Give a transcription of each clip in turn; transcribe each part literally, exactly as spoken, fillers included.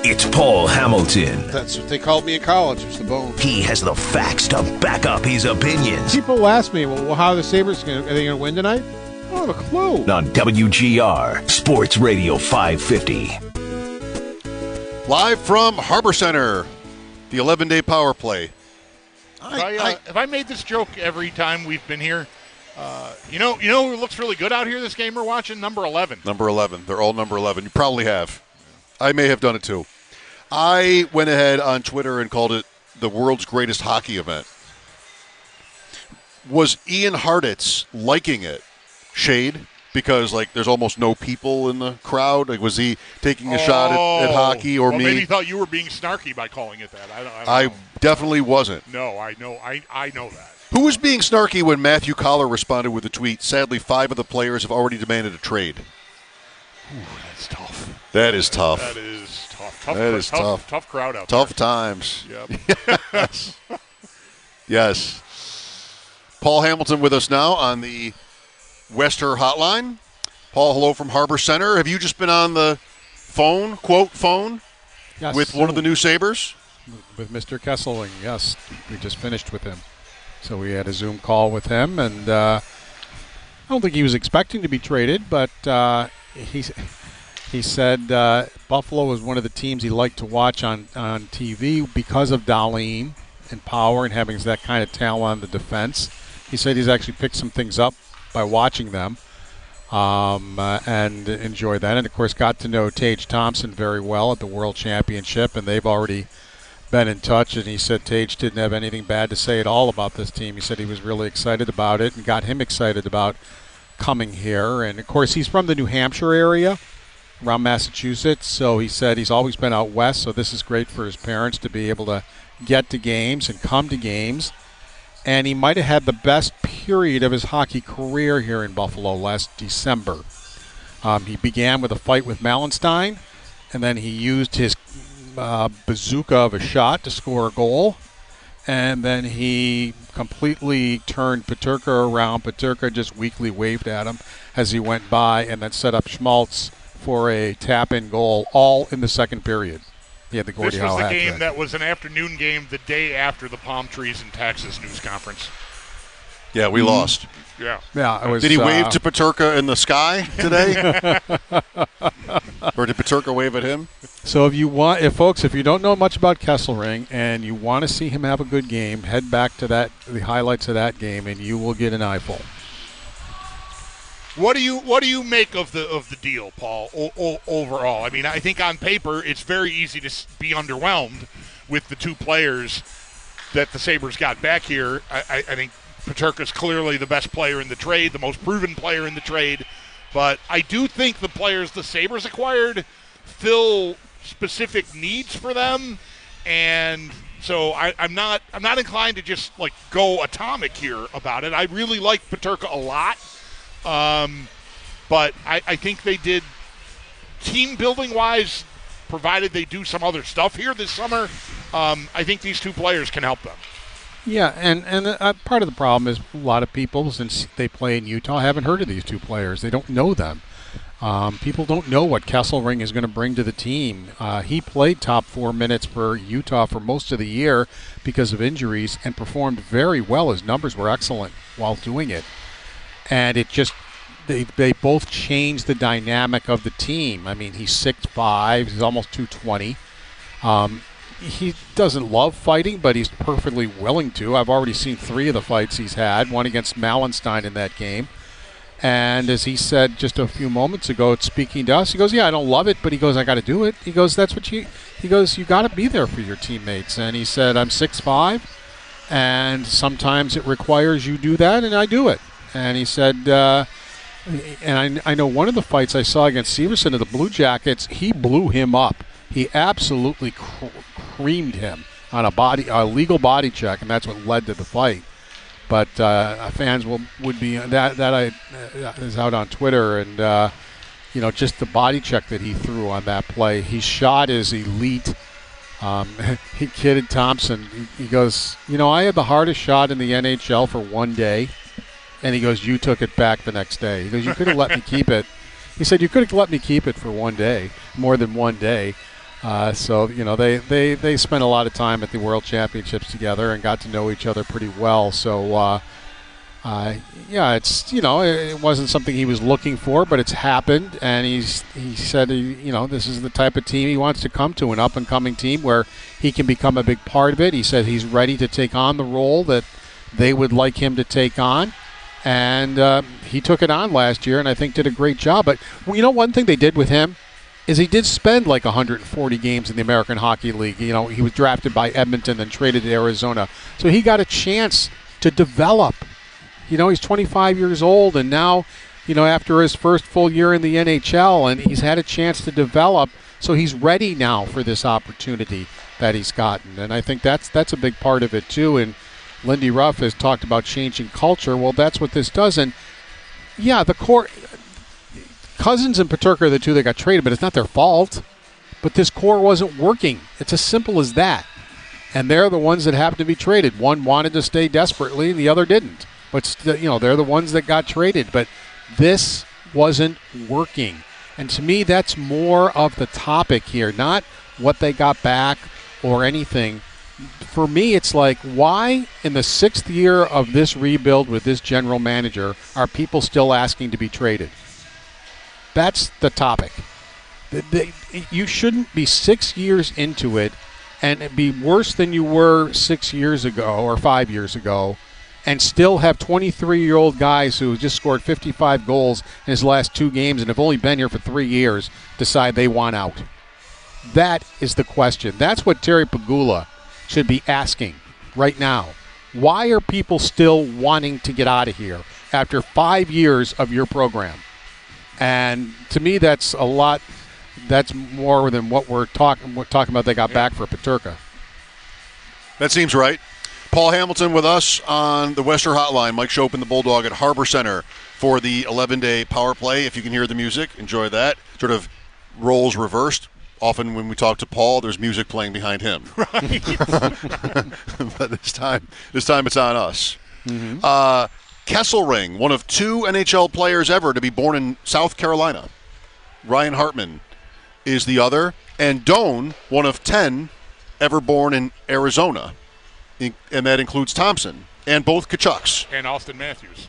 It's Paul Hamilton. That's what they called me in college, was the bone. He has the facts to back up his opinions. People ask me, well, how are the Sabres going to, are they going to win tonight? I don't have a clue. On W G R, Sports Radio five fifty. Live from Harbor Center, the eleven-day power play. I, I, uh, have I made this joke every time we've been here? Uh, you know, you know who looks really good out here this game we're watching? Number eleven. Number eleven. They're all number eleven. You probably have. I may have done it too. I went ahead on Twitter and called it the world's greatest hockey event. Was Ian Harditz liking it? Shade? Because, like, there's almost no people in the crowd? Like, was he taking a oh, shot at, at hockey or well, me? Maybe he thought you were being snarky by calling it that. I, don't, I, don't I know. definitely wasn't. No, I know I, I know that. Who was being snarky when Matthew Collar responded with a tweet, sadly, five of the players have already demanded a trade? Ooh, that's tough. That is tough. That is tough. Tough, that is tough, tough. Tough crowd out tough there. Tough times. Yep. Yes. Yes. Paul Hamilton with us now on the Wester Hotline. Paul, hello from Harbor Center. Have you just been on the phone, quote, phone, yes, with one of the new Sabres? With Mister Kesselring, yes. We just finished with him. So we had a Zoom call with him, and uh, I don't think he was expecting to be traded, but uh, he, he said uh, Buffalo was one of the teams he liked to watch on, on T V because of Dahlin and power and having that kind of talent on the defense. He said he's actually picked some things up by watching them. Um, uh, and enjoy that. And, of course, got to know Tage Thompson very well at the World Championship, and they've already been in touch. And he said Tage didn't have anything bad to say at all about this team. He said he was really excited about it and got him excited about coming here. And, of course, he's from the New Hampshire area around Massachusetts, so he said he's always been out west, so this is great for his parents to be able to get to games and come to games. And he might have had the best period of his hockey career here in Buffalo last December. Um, he began with a fight with Malenstein, and then he used his uh, bazooka of a shot to score a goal. And then he completely turned Peterka around. Peterka just weakly waved at him as he went by and then set up Schmaltz for a tap-in goal, all in the second period. Yeah, the this was the game that was an afternoon game the day after the Palm Trees in Texas news conference. Yeah, we mm. lost. Yeah. Yeah. It was, did he wave uh, to Peterka in the sky today? Or did Peterka wave at him? So if you want, if folks, if you don't know much about Kesselring and you want to see him have a good game, head back to that the highlights of that game, and you will get an eyeful. What do you what do you make of the of the deal, Paul? O- o- overall, I mean, I think on paper it's very easy to be underwhelmed with the two players that the Sabres got back here. I, I, I think Peterka's clearly the best player in the trade, the most proven player in the trade. But I do think the players the Sabres acquired fill specific needs for them, and so I, I'm not I'm not inclined to just like go atomic here about it. I really like Peterka a lot. Um, but I, I think they did team-building-wise, provided they do some other stuff here this summer, um, I think these two players can help them. Yeah, and, and uh, part of the problem is a lot of people, since they play in Utah, haven't heard of these two players. They don't know them. Um, people don't know what Kesselring is going to bring to the team. Uh, he played top four minutes for Utah for most of the year because of injuries and performed very well. His numbers were excellent while doing it. And it just, they they both changed the dynamic of the team. I mean, he's six five, he's almost two twenty. Um, he doesn't love fighting, but he's perfectly willing to. I've already seen three of the fights he's had, one against Malenstein in that game. And as he said just a few moments ago, speaking to us, he goes, yeah, I don't love it, but he goes, I got to do it. He goes, that's what you, he goes, you got to be there for your teammates. And he said, I'm six five, and sometimes it requires you do that, and I do it. And he said, uh, and I, I know one of the fights I saw against Severson of the Blue Jackets, he blew him up. He absolutely cr- creamed him on a body, a legal body check, and that's what led to the fight. But uh, fans will would be that that I uh, is out on Twitter, and uh, you know, just the body check that he threw on that play. He shot is elite. Um, he kidded Thompson. He, he goes, you know, I had the hardest shot in the N H L for one day. And he goes, you took it back the next day. He goes, you could have let me keep it. He said, you could have let me keep it for one day, more than one day. Uh, so, you know, they, they, they spent a lot of time at the World Championships together and got to know each other pretty well. So, uh, uh, yeah, it's, you know, it wasn't something he was looking for, but it's happened. And he's he said, you know, this is the type of team he wants to come to, an up-and-coming team where he can become a big part of it. He said he's ready to take on the role that they would like him to take on. And uh, he took it on last year and I think did a great job. But, well, you know, one thing they did with him is he did spend like one hundred forty games in the American Hockey League. You know, he was drafted by Edmonton and traded to Arizona. So he got a chance to develop. You know, he's twenty-five years old, and now, you know, after his first full year in the N H L, and he's had a chance to develop. So he's ready now for this opportunity that he's gotten. And I think that's that's a big part of it, too. And Lindy Ruff has talked about changing culture. Well, that's what this does. And, yeah, the core – Cousins and Peterka are the two that got traded, but it's not their fault. But this core wasn't working. It's as simple as that. And they're the ones that have to be traded. One wanted to stay desperately, and the other didn't. But, st- you know, they're the ones that got traded. But this wasn't working. And to me, that's more of the topic here, not what they got back or anything. For me, it's like, why in the sixth year of this rebuild with this general manager are people still asking to be traded? That's the topic. The, the, you shouldn't be six years into it and be worse than you were six years ago or five years ago and still have twenty-three-year-old guys who just scored fifty-five goals in his last two games and have only been here for three years decide they want out. That is the question. That's what Terry Pegula should be asking right now. Why are people still wanting to get out of here after five years of your program? And to me, that's a lot. That's more than what we're talking. We're talking about. They got back for Peterka. That seems right. Paul Hamilton with us on the Western Hotline. Mike Schopp and the Bulldog at Harbor Center for the eleven-day power play. If you can hear the music, enjoy that. Sort of roles reversed. Often when we talk to Paul, there's music playing behind him. Right. But this time, this time it's on us. Mm-hmm. Uh, Kesselring, one of two N H L players ever to be born in South Carolina. Ryan Hartman is the other. And Doan, one of ten ever born in Arizona. And that includes Thompson. And both Kachucks. And Austin Matthews.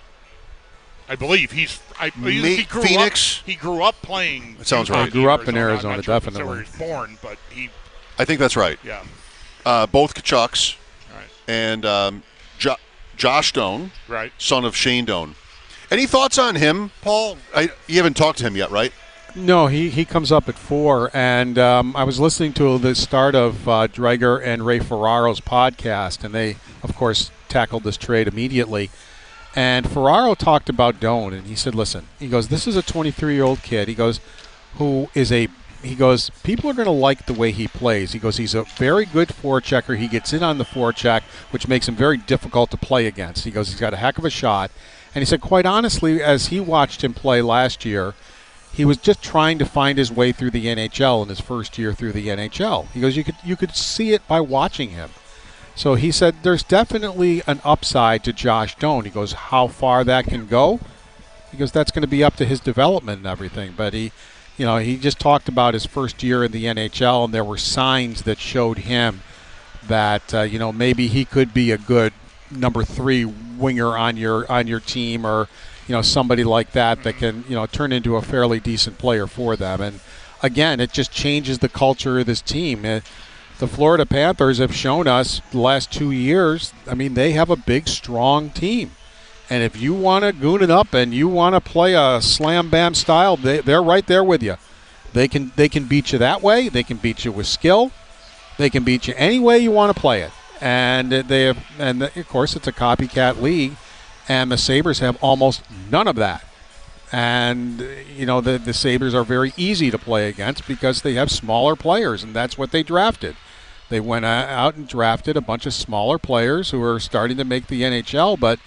I believe he's. I, Ma- he grew Phoenix. Up, he grew up playing. That sounds in right. He grew up in Arizona, Arizona, I'm not sure if definitely. that's where he was born, but he. I think that's right. Yeah. Uh, both Kachucks. Right. And um, jo- Josh Doan, Right. son of Shane Doan. Any thoughts on him, Paul? I, you haven't talked to him yet, right? No, he, he comes up at four, and um, I was listening to the start of uh, Dreger and Ray Ferraro's podcast, and they, of course, tackled this trade immediately. And Ferraro talked about Doan, and he said, listen, he goes, this is a twenty-three-year-old kid, he goes, who is a, he goes, people are going to like the way he plays. He goes, he's a very good forechecker. He gets in on the forecheck, which makes him very difficult to play against. He goes, he's got a heck of a shot. And he said, quite honestly, as he watched him play last year, he was just trying to find his way through the N H L in his first year through the N H L. He goes, you could you could see it by watching him. So he said there's definitely an upside to Josh Doan. He goes, how far that can go? He goes, that's going to be up to his development and everything. But he, you know, he just talked about his first year in the N H L, and there were signs that showed him that, uh, you know, maybe he could be a good number three winger on your on your team, or you know, somebody like that that can, you know, turn into a fairly decent player for them. And again, it just changes the culture of this team. Uh, the Florida Panthers have shown us the last two years, I mean, they have a big, strong team. And if you want to goon it up and you want to play a slam-bam style, they, they're right there with you. They can they can beat you that way. They can beat you with skill. They can beat you any way you want to play it. And they have, and of course, it's a copycat league. And the Sabres have almost none of that. And, you know, the, the Sabres are very easy to play against because they have smaller players, and that's what they drafted. They went out and drafted a bunch of smaller players who are starting to make the N H L, but,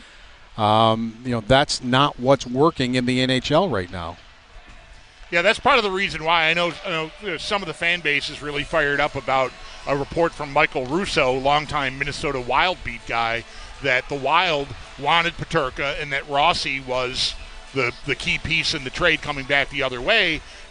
um, you know, that's not what's working in the N H L right now. Yeah, that's part of the reason why I know, I know some of the fan base is really fired up about a report from Michael Russo, longtime Minnesota Wild beat guy, that the Wild wanted Peterka and that Rossi was the the key piece in the trade coming back the other way.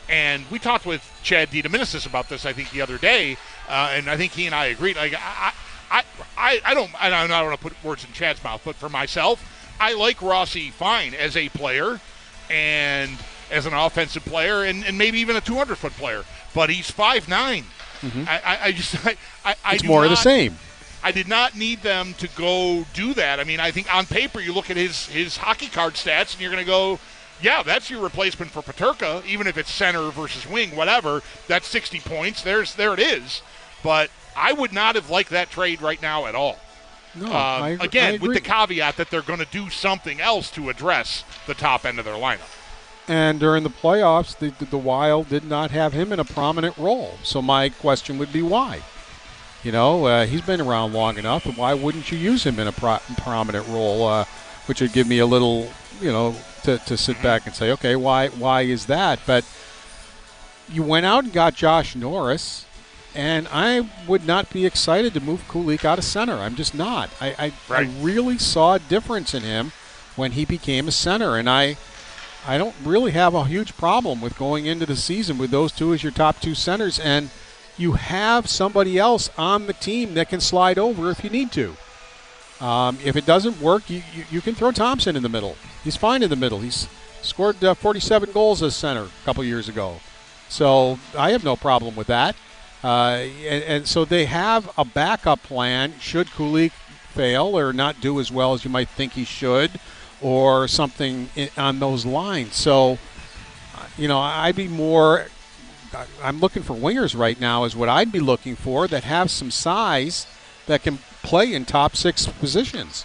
And we talked with Chad DiDomenicis about this, I think, the other day, uh, and I think he and I agreed. Like, I, I, I, I don't, I don't want to put words in Chad's mouth, but for myself, I like Rossi fine as a player and as an offensive player, and, and maybe even a two hundred foot player. But he's five nine. Mm-hmm. I, I, I just, I, I, I it's do more not, of the same. I did not need them to go do that. I mean, I think on paper you look at his his hockey card stats, and you're going to go, yeah, that's your replacement for Peterka, even if it's center versus wing, whatever. That's sixty points. There's There it is. But I would not have liked that trade right now at all. No, uh, I, again, I agree. with the caveat that they're going to do something else to address the top end of their lineup. And during the playoffs, the, the, the Wild did not have him in a prominent role. So my question would be why? You know, uh, he's been around long enough, and why wouldn't you use him in a pro- prominent role, uh, which would give me a little, you know, to, to sit back and say, okay, why why is that? But you went out and got Josh Norris, and I would not be excited to move Kulich out of center. I'm just not. I, I, right. I really saw a difference in him when he became a center, and I I don't really have a huge problem with going into the season with those two as your top two centers, and you have somebody else on the team that can slide over if you need to. Um, if it doesn't work, you, you, you can throw Thompson in the middle. He's fine in the middle. He's scored uh, forty-seven goals as center a couple years ago. So I have no problem with that. Uh, and, and so they have a backup plan should Kulich fail or not do as well as you might think he should, or something in, on those lines. So, you know, I'd be more – I'm looking for wingers right now is what I'd be looking for that have some size that can play in top six positions.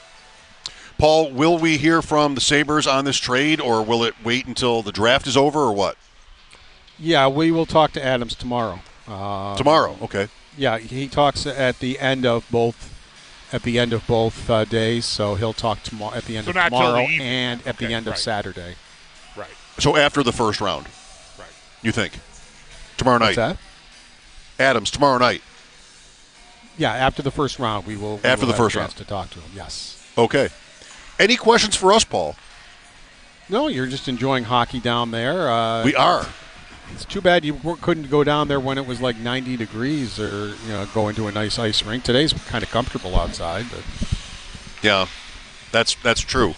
Paul, will we hear from the Sabres on this trade, or will it wait until the draft is over, or what? Yeah, we will talk to Adams tomorrow. Uh, tomorrow, okay. Yeah, he talks at the end of both at the end of both uh, days, so he'll talk tomorrow at the end so of not tomorrow the and at okay, the end right. of Saturday. Right. So after the first round. Right. You think? Tomorrow night. What's that? Adams, tomorrow night. Yeah, after the first round, we will. We after will the have first a chance round to talk to him. Yes. Okay. Any questions for us, Paul? No, you're just enjoying hockey down there. Uh, we are. It's too bad you couldn't go down there when it was like ninety degrees, or you know, go into a nice ice rink. Today's kind of comfortable outside, but yeah, that's that's true.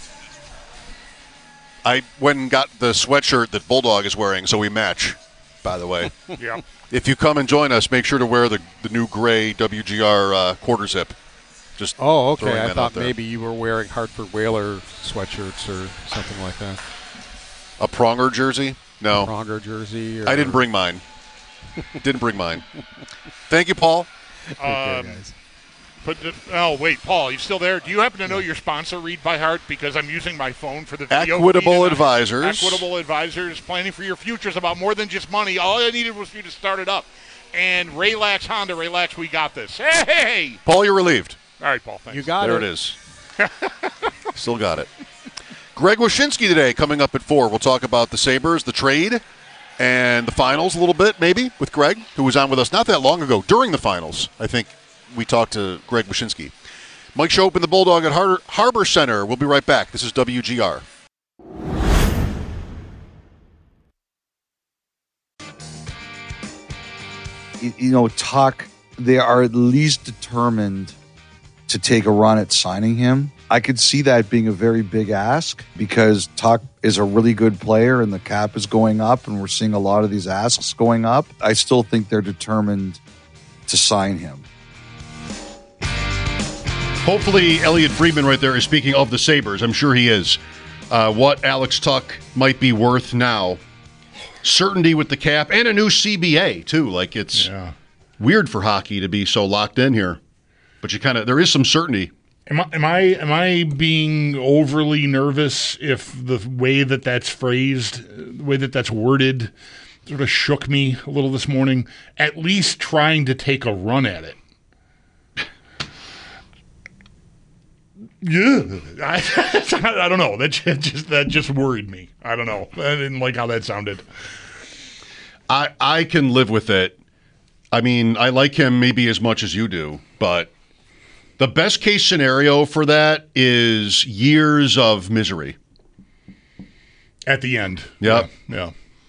I went and got the sweatshirt that Bulldog is wearing, so we match. By the way, yeah. If you come and join us, make sure to wear the the new gray W G R uh, quarter zip. Just oh, okay. I thought there. maybe you were wearing Hartford Whaler sweatshirts or something like that. A Pronger jersey. No. Pronger jersey. Or I didn't bring mine. didn't bring mine. Thank you, Paul. Okay, um, guys. But the, oh wait, Paul, you still there? Do you happen to know your sponsor, Read by Heart? Because I'm using my phone for the video. Equitable feed Advisors. Equitable Advisors, planning for your futures about more than just money. All I needed was for you to start it up. And Relax Honda, Relax, we got this. Hey, Paul, you're relieved. all right, Paul. Thanks. You got there it. There it is. Still got it. Greg Wyshynski today coming up at four. We'll talk about the Sabres, the trade, and the finals a little bit, maybe, with Greg, who was on with us not that long ago during the finals. I think we talked to Greg Wyshynski. Mike Schopp and the Bulldog at Har- Harbor Center. We'll be right back. This is W G R. You, you know, Tuch, they are at least determined to take a run at signing him. I could see that being a very big ask because Tuch is a really good player and the cap is going up and we're seeing a lot of these asks going up. I still think they're determined to sign him. Hopefully, Elliot Friedman right there is speaking of the Sabres. I'm sure he is. Uh, what Alex Tuch might be worth now. Certainty with the cap and a new C B A, too. Like, it's yeah. weird for hockey to be so locked in here. But you kind of, there is some certainty. Am I, am I am I being overly nervous if the way that that's phrased, the way that that's worded, sort of shook me a little this morning? At least trying to take a run at it. Yeah, I, I don't know. That just that just worried me. I don't know. I didn't like how that sounded. I I can live with it. I mean, I like him maybe as much as you do, but the best case scenario for that is years of misery. At the end. Yep. Yeah. Yeah.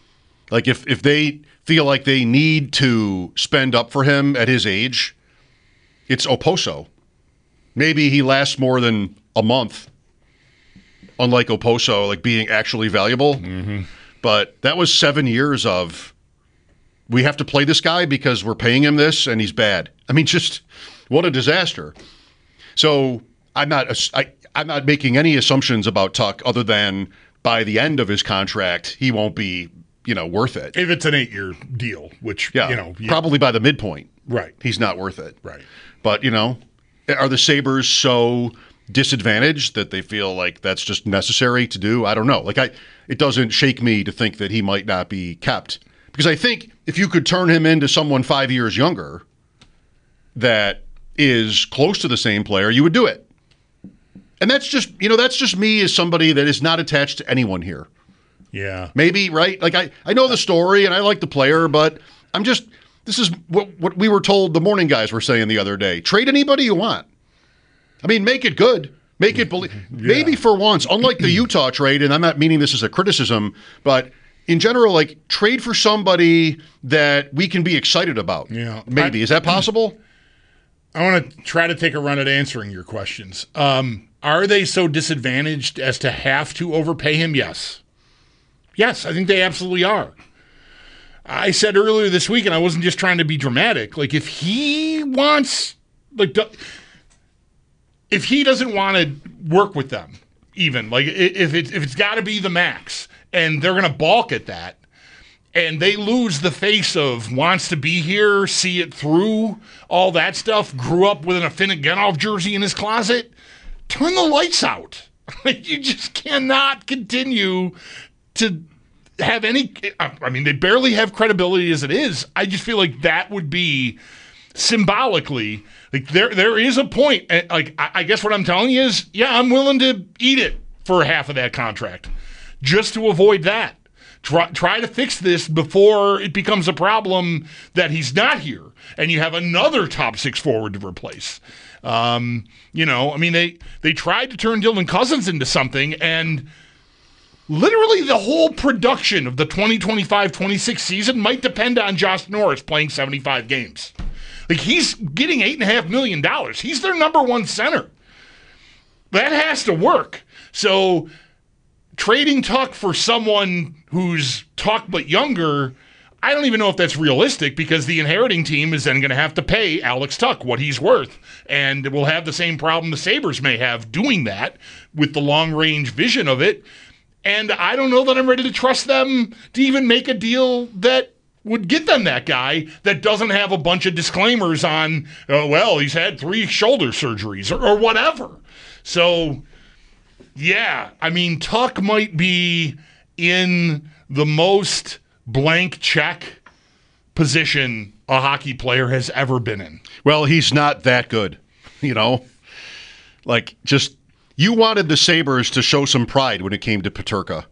Like if if they feel like they need to spend up for him at his age, it's Oposo. Maybe he lasts more than a month, unlike Oposo, like being actually valuable. Mm-hmm. But that was seven years of, we have to play this guy because we're paying him this and he's bad. I mean, just what a disaster. So I'm not I, I'm not making any assumptions about Tuck other than by the end of his contract, he won't be, you know, worth it. If it's an eight-year deal, which, yeah, you know. Yeah. Probably by the midpoint. Right. He's not worth it. Right. But, you know, are the Sabres so disadvantaged that they feel like that's just necessary to do? I don't know. Like, I, it doesn't shake me to think that he might not be kept. Because I think if you could turn him into someone five years younger that is close to the same player, you would do it. And that's just, you know, that's just me as somebody that is not attached to anyone here. Yeah. Maybe, right? Like, I, I know the story and I like the player, but I'm just, this is what, what we were told the morning guys were saying the other day. Trade anybody you want. I mean, make it good. Make it believe. Yeah. Maybe for once, unlike the Utah trade, and I'm not meaning this as a criticism, but in general, like, trade for somebody that we can be excited about. Yeah. Maybe. I, is that possible? I want to try to take a run at answering your questions. Um, are they so disadvantaged as to have to overpay him? Yes. Yes, I think they absolutely are. I said earlier this week, and I wasn't just trying to be dramatic, like, if he wants, like, if he doesn't want to work with them, even, like, if it's, if it's got to be the max, and they're going to balk at that, and they lose the face of wants to be here, see it through, all that stuff, grew up with an Afinogenov jersey in his closet, turn the lights out. Like, you just cannot continue to have any, I mean, they barely have credibility as it is. I just feel like that would be symbolically, like, there there is a point, like, I guess what I'm telling you is, yeah, I'm willing to eat it for half of that contract just to avoid that. Try, try to fix this before it becomes a problem that he's not here and you have another top six forward to replace. Um, you know, I mean, they, they tried to turn Dylan Cousins into something, and literally the whole production of the twenty twenty-five twenty-six season might depend on Josh Norris playing seventy-five games. Like, he's getting eight point five million dollars. He's their number one center. That has to work. So trading Tuck for someone who's Tuck but younger, I don't even know if that's realistic, because the inheriting team is then going to have to pay Alex Tuck what he's worth. And we'll have the same problem the Sabres may have doing that with the long-range vision of it. And I don't know that I'm ready to trust them to even make a deal that would get them that guy that doesn't have a bunch of disclaimers on, oh, well, he's had three shoulder surgeries or, or whatever. So, yeah, I mean, Tuck might be in the most blank check position a hockey player has ever been in. Well, he's not that good, you know? Like, just, you wanted the Sabres to show some pride when it came to Peterka.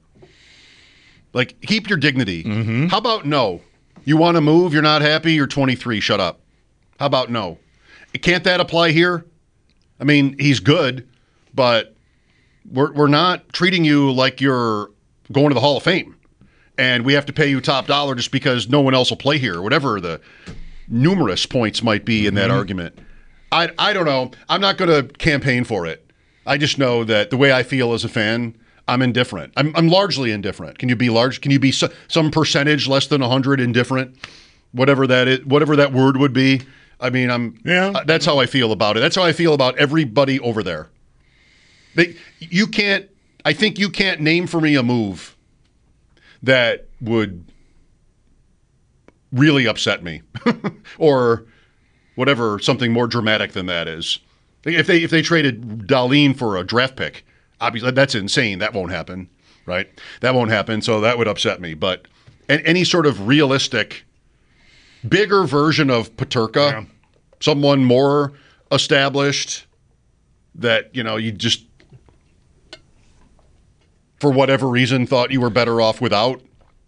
Like, keep your dignity. Mm-hmm. How about no? You want to move, you're not happy, you're twenty-three, shut up. How about no? Can't that apply here? I mean, he's good, but we're we're not treating you like you're going to the Hall of Fame, and we have to pay you top dollar just because no one else will play here, whatever the numerous points might be in that mm-hmm. argument. I, I don't know. I'm not going to campaign for it. I just know that the way I feel as a fan, I'm indifferent. I'm, I'm largely indifferent. Can you be large? Can you be so, some percentage less than one hundred indifferent? Whatever that is, whatever that word would be. I mean, I'm. Yeah. Uh, that's how I feel about it. That's how I feel about everybody over there. They, you can't. I think you can't name for me a move that would really upset me, or whatever something more dramatic than that is. If they if they traded Dahlin for a draft pick, obviously that's insane. That won't happen, right? That won't happen. So that would upset me. But any sort of realistic, bigger version of Peterka, yeah. someone more established that, you know, you just, for whatever reason, thought you were better off without.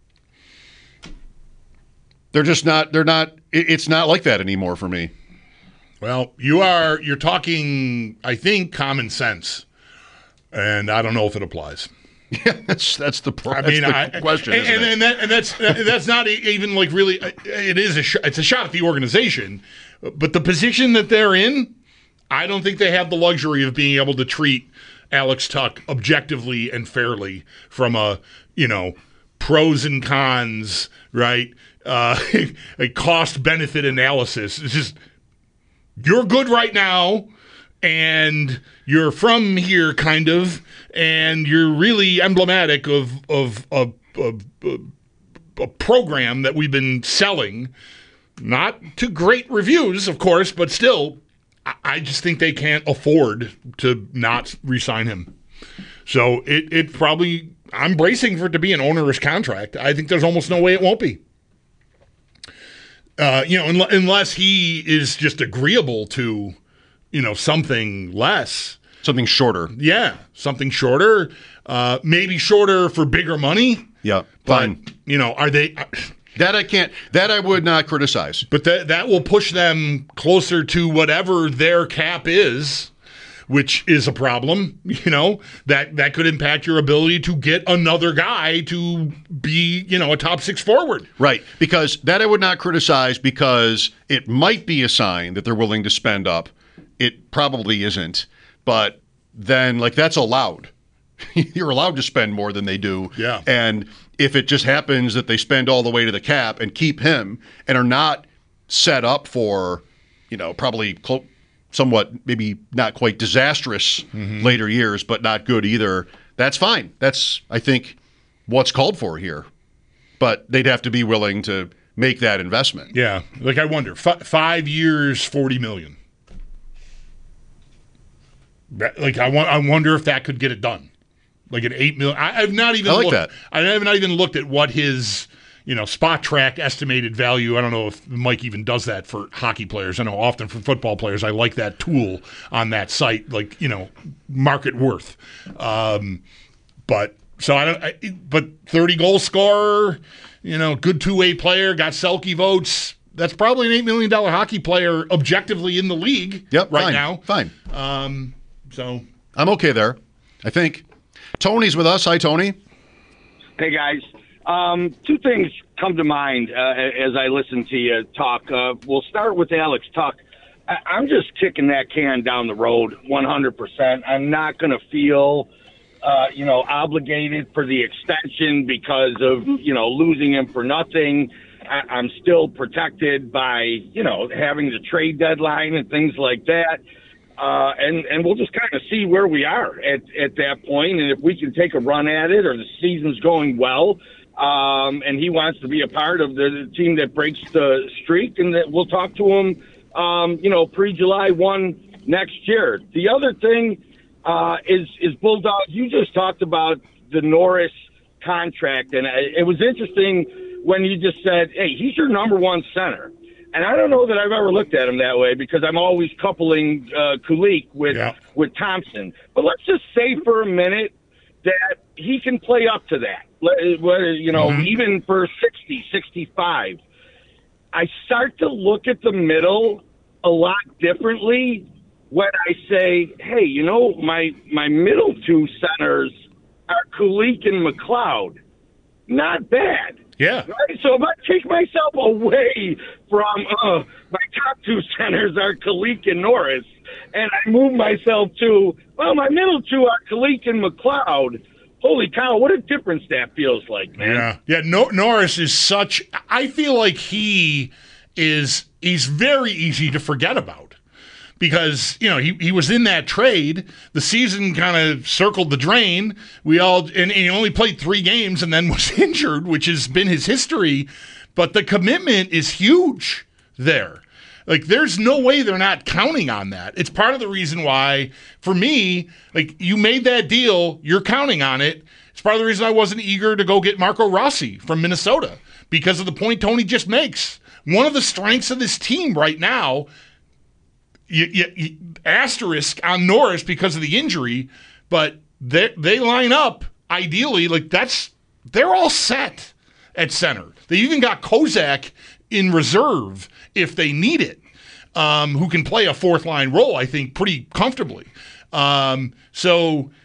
They're just not, they're not, it's not like that anymore for me. Well, you are, you're talking, I think, common sense. And I don't know if it applies. Yeah, that's that's the, I that's mean, the I, question. and, isn't and, it? and, that, and that's that's not even like really. It is a sh- it's a shot at the organization, but the position that they're in, I don't think they have the luxury of being able to treat Alex Tuck objectively and fairly from a you know pros and cons, right? Uh, a cost benefit analysis. It's just you're good right now. And you're from here, kind of, and you're really emblematic of of, of, of, of a program that we've been selling, not to great reviews, of course, but still, I, I just think they can't afford to not re-sign him. So it, it probably, I'm bracing for it to be an onerous contract. I think there's almost no way it won't be. Uh, you know, un- unless he is just agreeable to, you know, something less. Something shorter. Yeah, something shorter. Uh, maybe shorter for bigger money. Yeah, But, fine. you know, are they... That I can't, that I would not criticize. But that that will push them closer to whatever their cap is, which is a problem, you know. That that could impact your ability to get another guy to be, you know, a top six forward. Right, because that I would not criticize because it might be a sign that they're willing to spend up. It probably isn't, but then, like, that's allowed. You're allowed to spend more than they do. Yeah. And if it just happens that they spend all the way to the cap and keep him and are not set up for, you know, probably clo- somewhat, maybe not quite disastrous Mm-hmm. later years, but not good either, that's fine. That's, I think, what's called for here. But they'd have to be willing to make that investment. Yeah, like I wonder, f- five years, forty million. That- Like I want, I wonder if that could get it done. Like an eight million. I, I've not even. I like looked, that. I have not even looked at what his, you know, spot track estimated value. I don't know if Mike even does that for hockey players. I know often for football players, I like that tool on that site, like, you know, market worth. Um, but so I don't. I, but thirty goal scorer, you know, good two way player, got Selke votes. That's probably an eight million dollar hockey player objectively in the league. Yep, right fine, now. Fine. Um, so I'm okay there, I think. Tony's with us. Hi, Tony. Hey, guys. Um, two things come to mind uh, as I listen to you talk. Uh, we'll start with Alex Tuck. I- I'm just kicking that can down the road one hundred percent. I'm not going to feel, uh, you know, obligated for the extension because of, you know, losing him for nothing. I- I'm still protected by, you know, having the trade deadline and things like that. Uh, and, and we'll just kind of see where we are at, at that point. And if we can take a run at it or the season's going well, um, and he wants to be a part of the, the team that breaks the streak, and that we'll talk to him, um, you know, pre-July first next year. The other thing uh, is, is Bulldog, you just talked about the Norris contract. And it was interesting when you just said, hey, he's your number one center. And I don't know that I've ever looked at him that way because I'm always coupling uh, Kulich with Yeah. with Thompson. But let's just say for a minute that he can play up to that. Let- whether, You know, Mhm. even for sixty, sixty-five. I start to look at the middle a lot differently when I say, hey, you know, my my middle two centers are Kulich and McLeod. Not bad. yeah, Right? So if I take myself away from uh, my top two centers are Kulich and Norris, and I move myself to, well, my middle two are Kulich and McLeod, holy cow, what a difference that feels like, man. yeah, yeah. No, Norris is such. I feel like he is. He's very easy to forget about. Because, you know, he, he was in that trade. The season kind of circled the drain. We all and, and he only played three games and then was injured, which has been his history. But the commitment is huge there. Like, there's no way they're not counting on that. It's part of the reason why, for me, like, you made that deal, you're counting on it. It's part of the reason I wasn't eager to go get Marco Rossi from Minnesota because of the point Tony just makes. One of the strengths of this team right now, You, you, you, asterisk on Norris because of the injury, but they they line up ideally like that's they're all set at center. They even got Kozak in reserve if they need it, um, who can play a fourth line role, I think, pretty comfortably. Um, so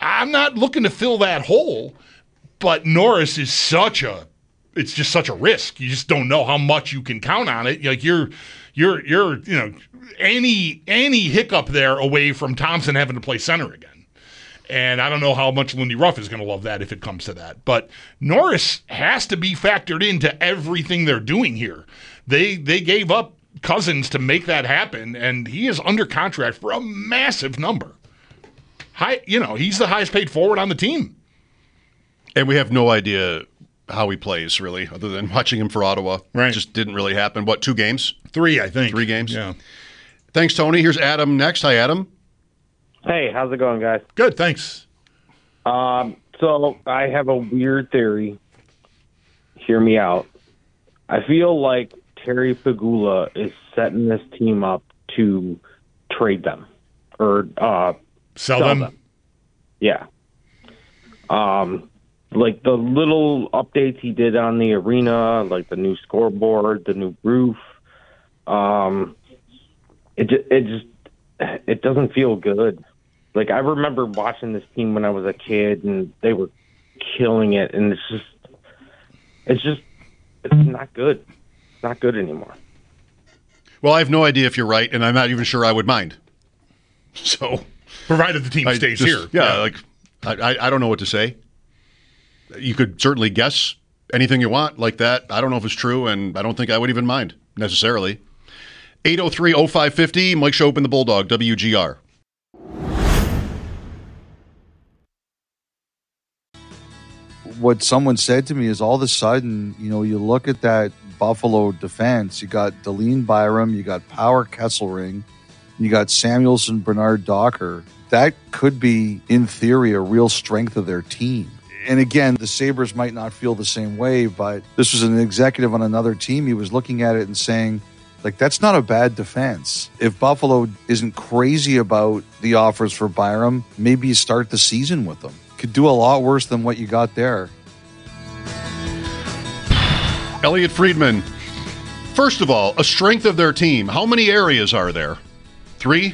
I'm not looking to fill that hole, but Norris is such a, it's just such a risk. You just don't know how much you can count on it. Like you're, you're, you're, you know, any any hiccup there away from Thompson having to play center again. And I don't know how much Lindy Ruff is going to love that if it comes to that. But Norris has to be factored into everything they're doing here. They they gave up Cousins to make that happen, and he is under contract for a massive number. High, you know, he's the highest paid forward on the team. And we have no idea how he plays, really, other than watching him for Ottawa. Right. It just didn't really happen. What, two games? Three, I think. Three games? Yeah. Thanks, Tony. Here's Adam next. Hi, Adam. Hey, how's it going, guys? Good, thanks. Um, so I have a weird theory. Hear me out. I feel like Terry Pegula is setting this team up to trade them or uh, sell, sell them. them. Yeah. Um, like the little updates he did on the arena, like the new scoreboard, the new roof. Um, it just, it just it doesn't feel good. Like I remember watching this team when I was a kid, and they were killing it, and it's just, it's just, it's not good. It's not good anymore. Well, I have no idea if you're right, and I'm not even sure I would mind. So, provided the team I stays just, here, yeah, yeah. like I, I, I don't know what to say. You could certainly guess anything you want like that. I don't know if it's true, and I don't think I would even mind necessarily. eight oh three oh five five oh, Mike Schopp and the Bulldog, W G R. What someone said to me is all of a sudden, you know, you look at that Buffalo defense, you got Deline Byram, you got Power Kesselring, you got Samuelson, Bernard Docker. That could be, in theory, a real strength of their team. And again, the Sabres might not feel the same way, but this was an executive on another team. He was looking at it and saying, like, that's not a bad defense. If Buffalo isn't crazy about the offers for Byram, maybe you start the season with them. Could do a lot worse than what you got there. Elliot Friedman. First of all, a strength of their team. How many areas are there? Three?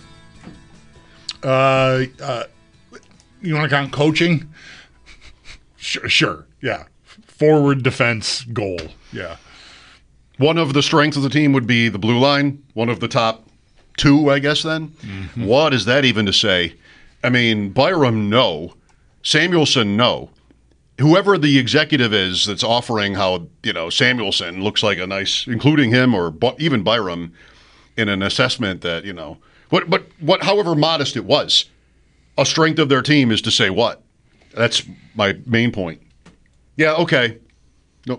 Uh, uh, you want to count coaching? Sure, sure, yeah. Forward, defense, goal, yeah. One of the strengths of the team would be the blue line. One of the top two, I guess, then. Mm-hmm. What is that even to say? I mean, Byram, no. Samuelson, no. Whoever the executive is that's offering how, you know, Samuelson looks like a nice, including him or even Byram, in an assessment that, you know, what, but what, however modest it was, a strength of their team is to say what? That's my main point. Yeah, okay. Nope.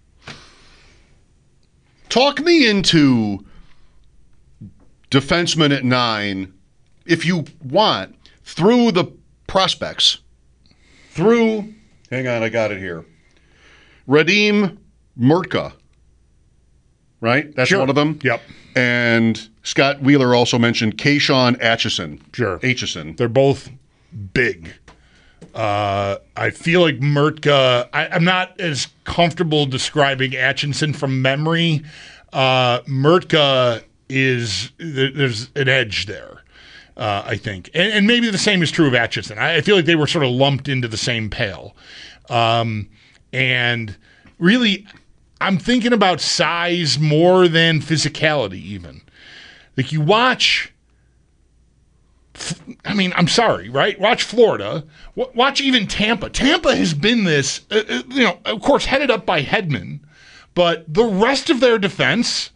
Talk me into defenseman at nine, if you want, through the prospects. Through, hang on, I got it here. Radim Murtka, right? That's sure. one of them? Yep. And Scott Wheeler also mentioned Kayshawn Atchison. Sure. Atchison. They're both big. Uh, I feel like Murtka, I, I'm not as comfortable describing Atchison from memory. Uh, Murtka is, there, there's an edge there. Uh, I think. And, and maybe the same is true of Atchison. I, I feel like they were sort of lumped into the same pail. Um, and really, I'm thinking about size more than physicality even. Like you watch, I mean, I'm sorry, right? Watch Florida. W- watch even Tampa. Tampa has been this, uh, you know, of course, headed up by Hedman, but the rest of their defense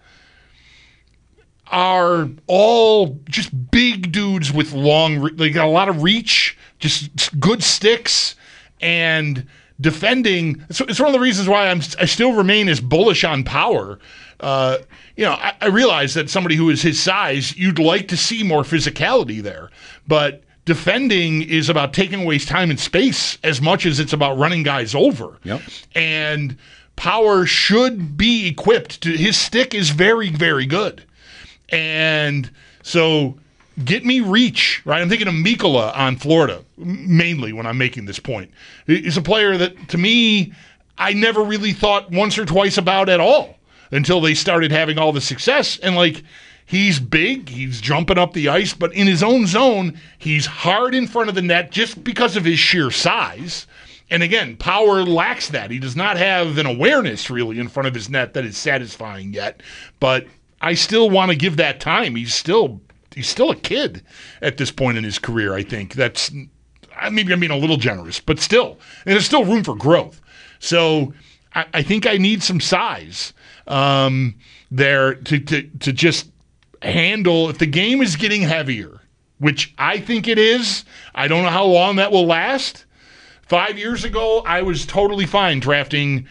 are all just big dudes with long, re- they got a lot of reach, just good sticks, and defending. So it's one of the reasons why I'm I still remain as bullish on Power. Uh, you know, I, I realize that somebody who is his size, you'd like to see more physicality there, but defending is about taking away time and space as much as it's about running guys over. Yep. And Power should be equipped to. His stick is very, very good. And so get me reach, right? I'm thinking of Mikkola on Florida, mainly when I'm making this point. He's a player that, to me, I never really thought once or twice about at all. until they started having all the success. And, like, he's big, he's jumping up the ice, but in his own zone, he's hard in front of the net just because of his sheer size. And again, Power lacks that. He does not have an awareness really in front of his net that is satisfying yet. But I still want to give that time. He's still he's still a kid at this point in his career, I think. That's maybe I'm being a little generous, but still. And there's still room for growth. So I, I think I need some size um, there to, to to just handle if the game is getting heavier, which I think it is. I don't know how long that will last. Five years ago, I was totally fine drafting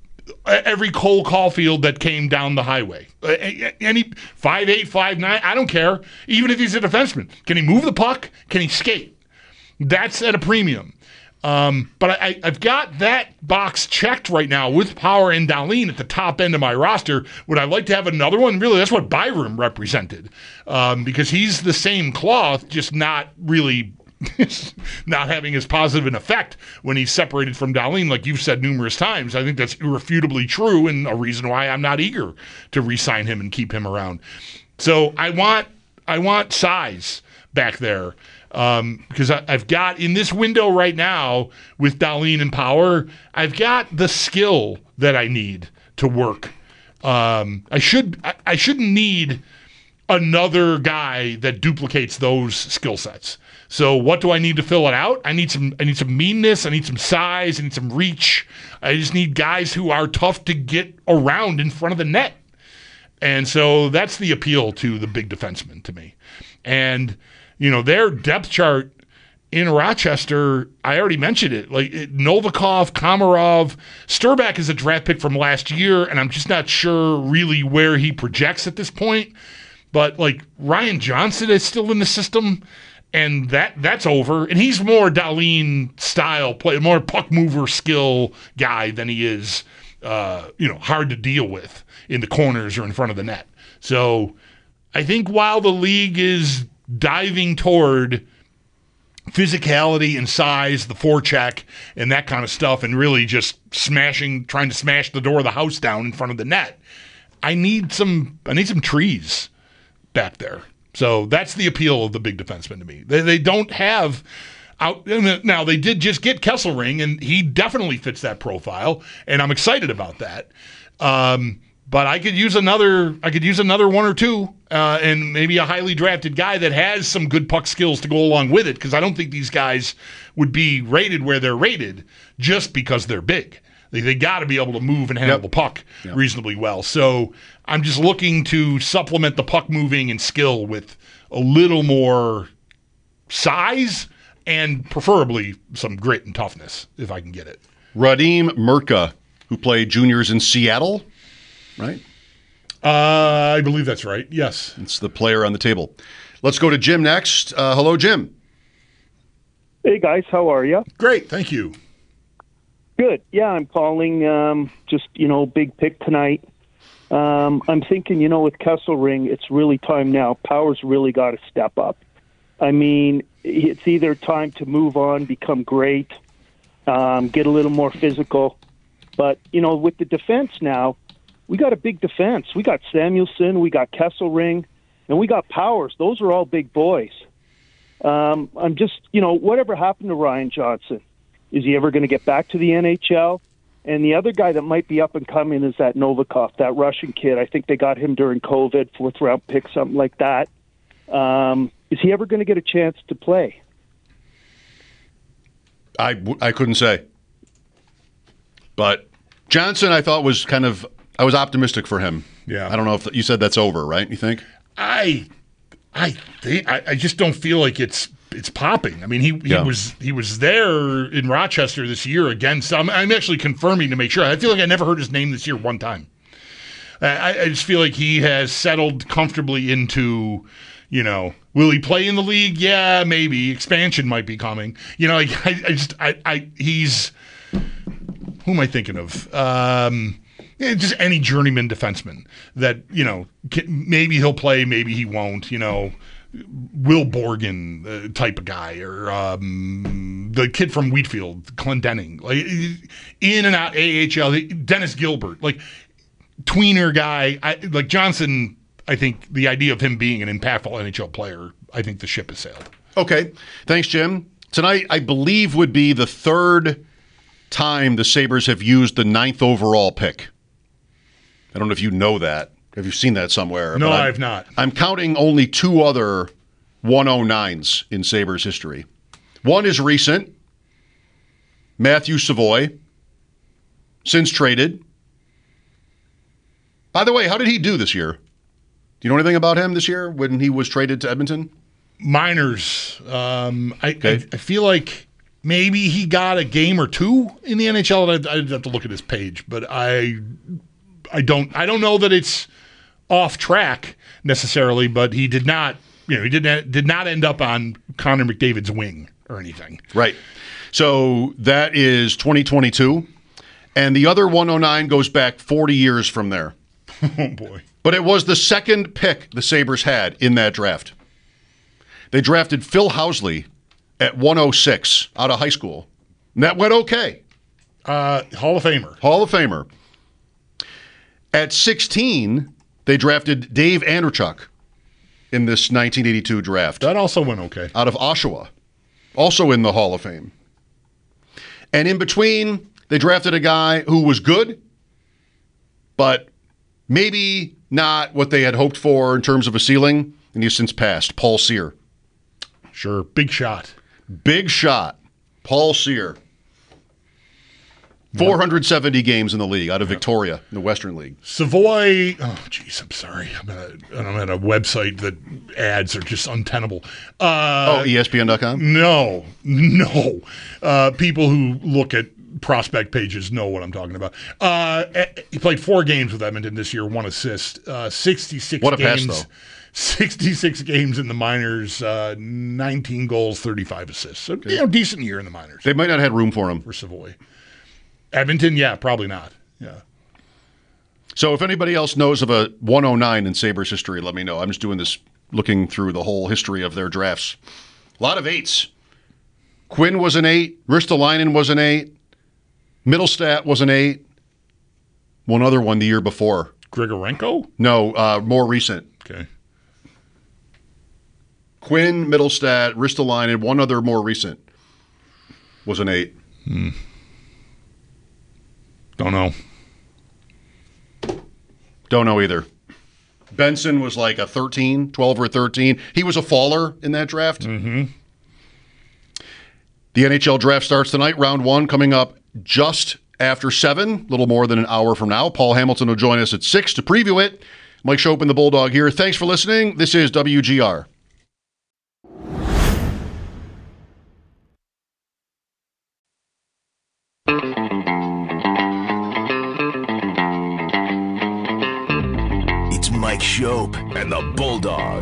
every Cole Caulfield that came down the highway. Any five eight, five nine, I don't care. Even if he's a defenseman. Can he move the puck? Can he skate? That's at a premium. Um, but I, I've got that box checked right now with Power and Dahlin at the top end of my roster. Would I like to have another one? Really, that's what Byram represented. Um, because he's the same cloth, just not really not having as positive an effect when he's separated from Dahlin, like you've said numerous times. I think that's irrefutably true and a reason why I'm not eager to re-sign him and keep him around. So I want I want size back there um, because I, I've got in this window right now with Dahlin and Power, I've got the skill that I need to work. Um, I should I, I shouldn't need another guy that duplicates those skill sets. So what do I need to fill it out? I need some I need some meanness, I need some size, I need some reach. I just need guys who are tough to get around in front of the net. And so that's the appeal to the big defenseman to me. And, you know, their depth chart in Rochester, I already mentioned it. Like it, Novikov, Komarov, Sturback is a draft pick from last year, and I'm just not sure really where he projects at this point. But like Ryan Johnson is still in the system. And that that's over. And he's more Dahlin style play, more puck mover skill guy than he is, uh, you know, hard to deal with in the corners or in front of the net. So I think while the league is diving toward physicality and size, the forecheck and that kind of stuff, and really just smashing, trying to smash the door of the house down in front of the net, I need some I need some trees back there. So that's the appeal of the big defenseman to me. They, they don't have out now. They did just get Kesselring, and he definitely fits that profile, and I'm excited about that. Um, but I could use another. I could use another one or two, uh, and maybe a highly drafted guy that has some good puck skills to go along with it. Because I don't think these guys would be rated where they're rated just because they're big. They, they got to be able to move and handle yep. the puck yep. reasonably well. So I'm just looking to supplement the puck moving and skill with a little more size and preferably some grit and toughness if I can get it. Radim Murka, who played juniors in Seattle, right? Uh, I believe that's right, yes. It's the player on the table. Let's go to Jim next. Uh, hello, Jim. Hey, guys. How are you? Great, thank you. Good. Yeah, I'm calling um, just, you know, big pick tonight. Um, I'm thinking, you know, with Kesselring, it's really time now. Power's really got to step up. I mean, it's either time to move on, become great, um, get a little more physical. But, you know, with the defense now, we got a big defense. We got Samuelson, we got Kesselring, and we got Powers. Those are all big boys. Um, I'm just, you know, whatever happened to Ryan Johnson? Is he ever going to get back to the N H L? And the other guy that might be up and coming is that Novikov, that Russian kid. I think they got him during COVID, fourth round pick, something like that. Um, is he ever going to get a chance to play? I, I couldn't say. But Johnson, I thought was kind of, I was optimistic for him. Yeah. I don't know if you said that's over, right? You think? I, I think, I, I just don't feel like it's, it's popping. I mean, he, he yeah. was he was there in Rochester this year again. So I'm, I'm actually confirming to make sure. I feel like I never heard his name this year one time. I, I just feel like he has settled comfortably into, you know, will he play in the league? Yeah, maybe. Expansion might be coming. You know, like, I, I just, I, I, he's, who am I thinking of? Um, yeah, just any journeyman defenseman that, you know, can, maybe he'll play, maybe he won't, you know. Will Borgen uh, type of guy, or um, the kid from Wheatfield, Clendenning, like in and out A H L, Dennis Gilbert. Like tweener guy. I, like Johnson, I think the idea of him being an impactful N H L player, I think the ship has sailed. Okay. Thanks, Jim. Tonight, I believe, would be the third time the Sabres have used the ninth overall pick. I don't know if you know that. Have you seen that somewhere? No, But I've not. I'm counting only two other one oh nines in Sabres history. One is recent, Matthew Savoy, since traded. By the way, how did he do this year? Do you know anything about him this year when he was traded to Edmonton? Minors. Um, I, okay. I, I feel like maybe he got a game or two in the N H L. I'd, I'd have to look at his page, but I, I don't. I don't know that it's off track necessarily. But he did not. You know, he did not, did not end up on Connor McDavid's wing or anything. Right. So that is twenty twenty-two, and the other one oh nine goes back forty years from there. Oh boy! But it was the second pick the Sabres had in that draft. They drafted Phil Housley at one oh six out of high school. And that went okay. Uh, Hall of Famer. Hall of Famer. At sixteen, they drafted Dave Andreychuk in this nineteen eighty-two draft. That also went okay. Out of Oshawa. Also in the Hall of Fame. And in between, they drafted a guy who was good, but maybe not what they had hoped for in terms of a ceiling, and he's since passed, Paul Cyr. Sure, big shot. Big shot. Paul Cyr. four hundred seventy games in the league out of Victoria in the Western League. Savoy, oh, geez, I'm sorry. I'm at, a, I'm at a website that ads are just untenable. Uh, oh, E S P N dot com? No, no. Uh, people who look at prospect pages know what I'm talking about. Uh, he played four games with Edmonton this year, one assist, uh, sixty-six what a games. pass, though. sixty-six games in the minors, uh, nineteen goals, thirty-five assists. So, okay. You know, decent year in the minors. They might not have had room for him. For Savoy. Edmonton, yeah, probably not. Yeah. So if anybody else knows of a one oh nine in Sabres history, let me know. I'm just doing this, looking through the whole history of their drafts. A lot of eights. Quinn was an eight. Ristolainen was an eight. Middlestat was an eight. One other one the year before. Grigorenko? No, uh, more recent. Okay. Quinn, Middlestat, Ristolainen, one other more recent was an eight. Hmm. Don't know. Don't know either. Benson was like a thirteen, twelve or thirteen. He was a faller in that draft. Mm-hmm. The N H L draft starts tonight, round one, coming up just after seven, a little more than an hour from now. Paul Hamilton will join us at six to preview it. Mike Schopen, the Bulldog here. Thanks for listening. This is W G R. Mike Schoep and the Bulldog.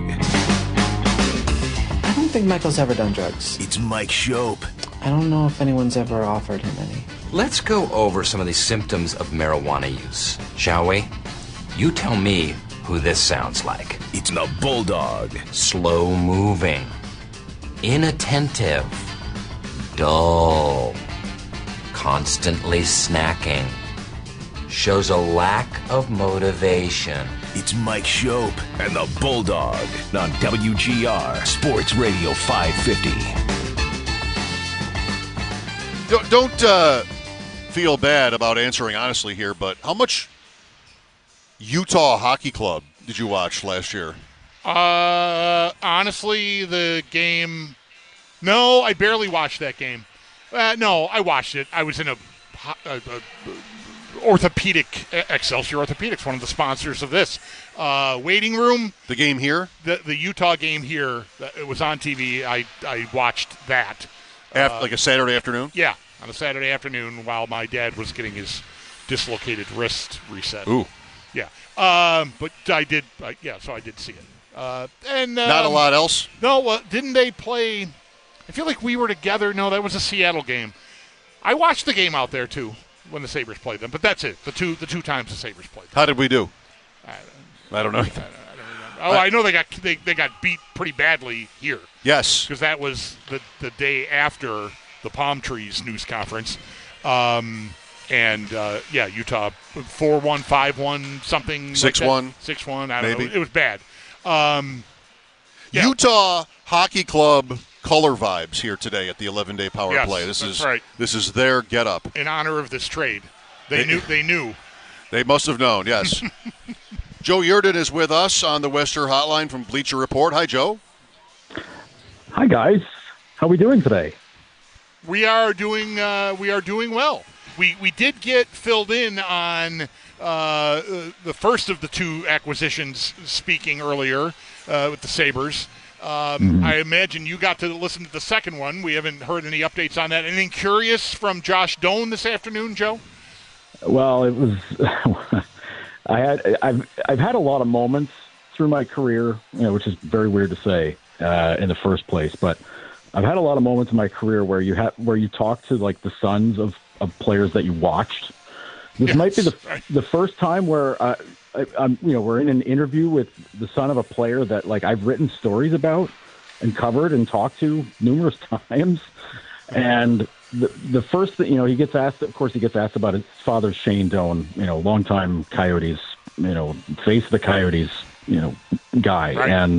I don't think Michael's ever done drugs. It's Mike Schoep. I don't know if anyone's ever offered him any. Let's go over some of the symptoms of marijuana use, shall we? You tell me who this sounds like. It's the Bulldog. Slow moving, inattentive, dull, constantly snacking, shows a lack of motivation. It's Mike Schoep and the Bulldog on W G R Sports Radio five fifty. Don't, don't uh, feel bad about answering honestly here, but how much Utah Hockey Club did you watch last year? Uh, honestly, the game. No, I barely watched that game. Uh, no, I watched it. I was in a. a, a Orthopedic, Excelsior Orthopedics, one of the sponsors of this uh, waiting room. The game here, the the Utah game here. It was on T V. I I watched that. After, uh, like a Saturday afternoon. Yeah, on a Saturday afternoon while my dad was getting his dislocated wrist reset. Ooh. Yeah. Um, but I did. Uh, yeah, so I did see it. Uh, and um, not a lot else. No, uh, didn't they play? I feel like we were together. No, that was a Seattle game. I watched the game out there too. When the Sabres played them, but that's it. The two, the two times the Sabres played them. How did we do? I don't, I don't know. I don't, I don't remember. Oh, I, I know they got they, they got beat pretty badly here. Yes, because that was the the day after the Palm Trees news conference. Um, And, uh, yeah, Utah four one, five one, something six one. Like six one, I don't maybe. know. It was bad. Um, yeah. Utah Hockey Club color vibes here today at the eleven-day power yes, play. This that's is right. This is their get-up. In honor of this trade. They, they knew. They knew. They must have known, yes. Joe Yerdon is with us on the Wester Hotline from Bleacher Report. Hi, Joe. Hi, guys. How are we doing today? We are doing. Uh, we are doing well. We we did get filled in on uh, the first of the two acquisitions. Speaking earlier uh, with the Sabres, um, mm-hmm. I imagine you got to listen to the second one. We haven't heard any updates on that. Anything curious from Josh Doan this afternoon, Joe? Well, it was. I had I've I've had a lot of moments through my career, you know, which is very weird to say uh, in the first place, but I've had a lot of moments in my career where you have where you talk to like the sons of, of players that you watched. This yes, might be the right. the first time where uh, I, I'm you know we're in an interview with the son of a player that like I've written stories about and covered and talked to numerous times, and the the first thing you know he gets asked, of course he gets asked about his father Shane Doan, you know, longtime Coyotes, you know, face of the Coyotes, you know, guy, right. and.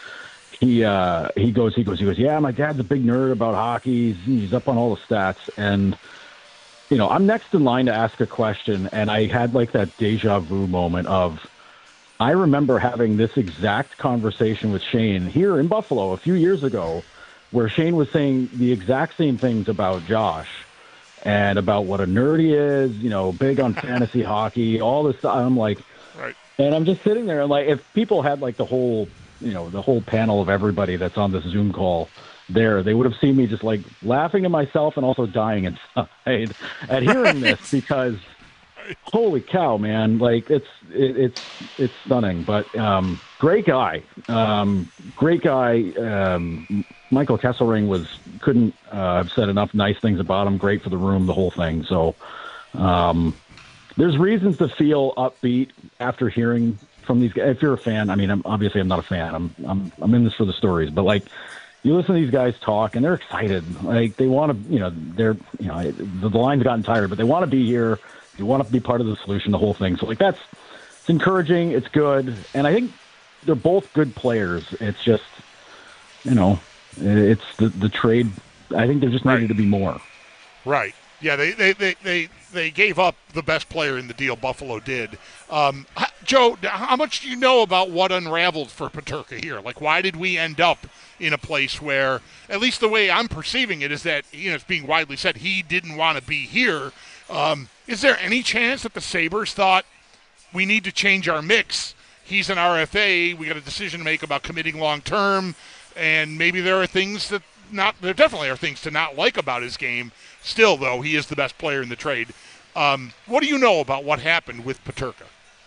He uh, he goes he goes he goes yeah, my dad's a big nerd about hockey. He's, he's up on all the stats, and you know I'm next in line to ask a question, and I had like that deja vu moment of I remember having this exact conversation with Shane here in Buffalo a few years ago, where Shane was saying the exact same things about Josh and about what a nerd he is, you know, big on fantasy hockey, all this stuff. I'm like, right. And I'm just sitting there and like if people had like the whole. you know, the whole panel of everybody that's on this Zoom call there, they would have seen me just like laughing to myself and also dying inside at hearing this because holy cow, man, like it's, it, it's, it's stunning, but um, great guy, um, great guy. Um, Michael Kesselring was, couldn't uh, have said enough nice things about him. Great for the room, the whole thing. So um, there's reasons to feel upbeat after hearing from these guys. If you're a fan, I mean, I'm obviously I'm not a fan. I'm I'm I'm in this for the stories, but like you listen to these guys talk and they're excited. Like they want to, you know, they're you know the, the line's gotten tired, but they want to be here. They want to be part of the solution, the whole thing. So like that's it's encouraging. It's good, and I think they're both good players. It's just you know, it's the the trade. I think there just needed right. to be more. Right. Yeah. They they they they. They gave up the best player in the deal, Buffalo did. Um, Joe, how much do you know about what unraveled for Peterka here? Like, why did we end up in a place where, at least the way I'm perceiving it, is that, you know, it's being widely said he didn't want to be here. Um, is there any chance that the Sabres thought we need to change our mix? He's an R F A. We got a decision to make about committing long-term, and maybe there are things that not, there definitely are things to not like about his game. Still, though, he is the best player in the trade. Um, what do you know about what happened with Peterka?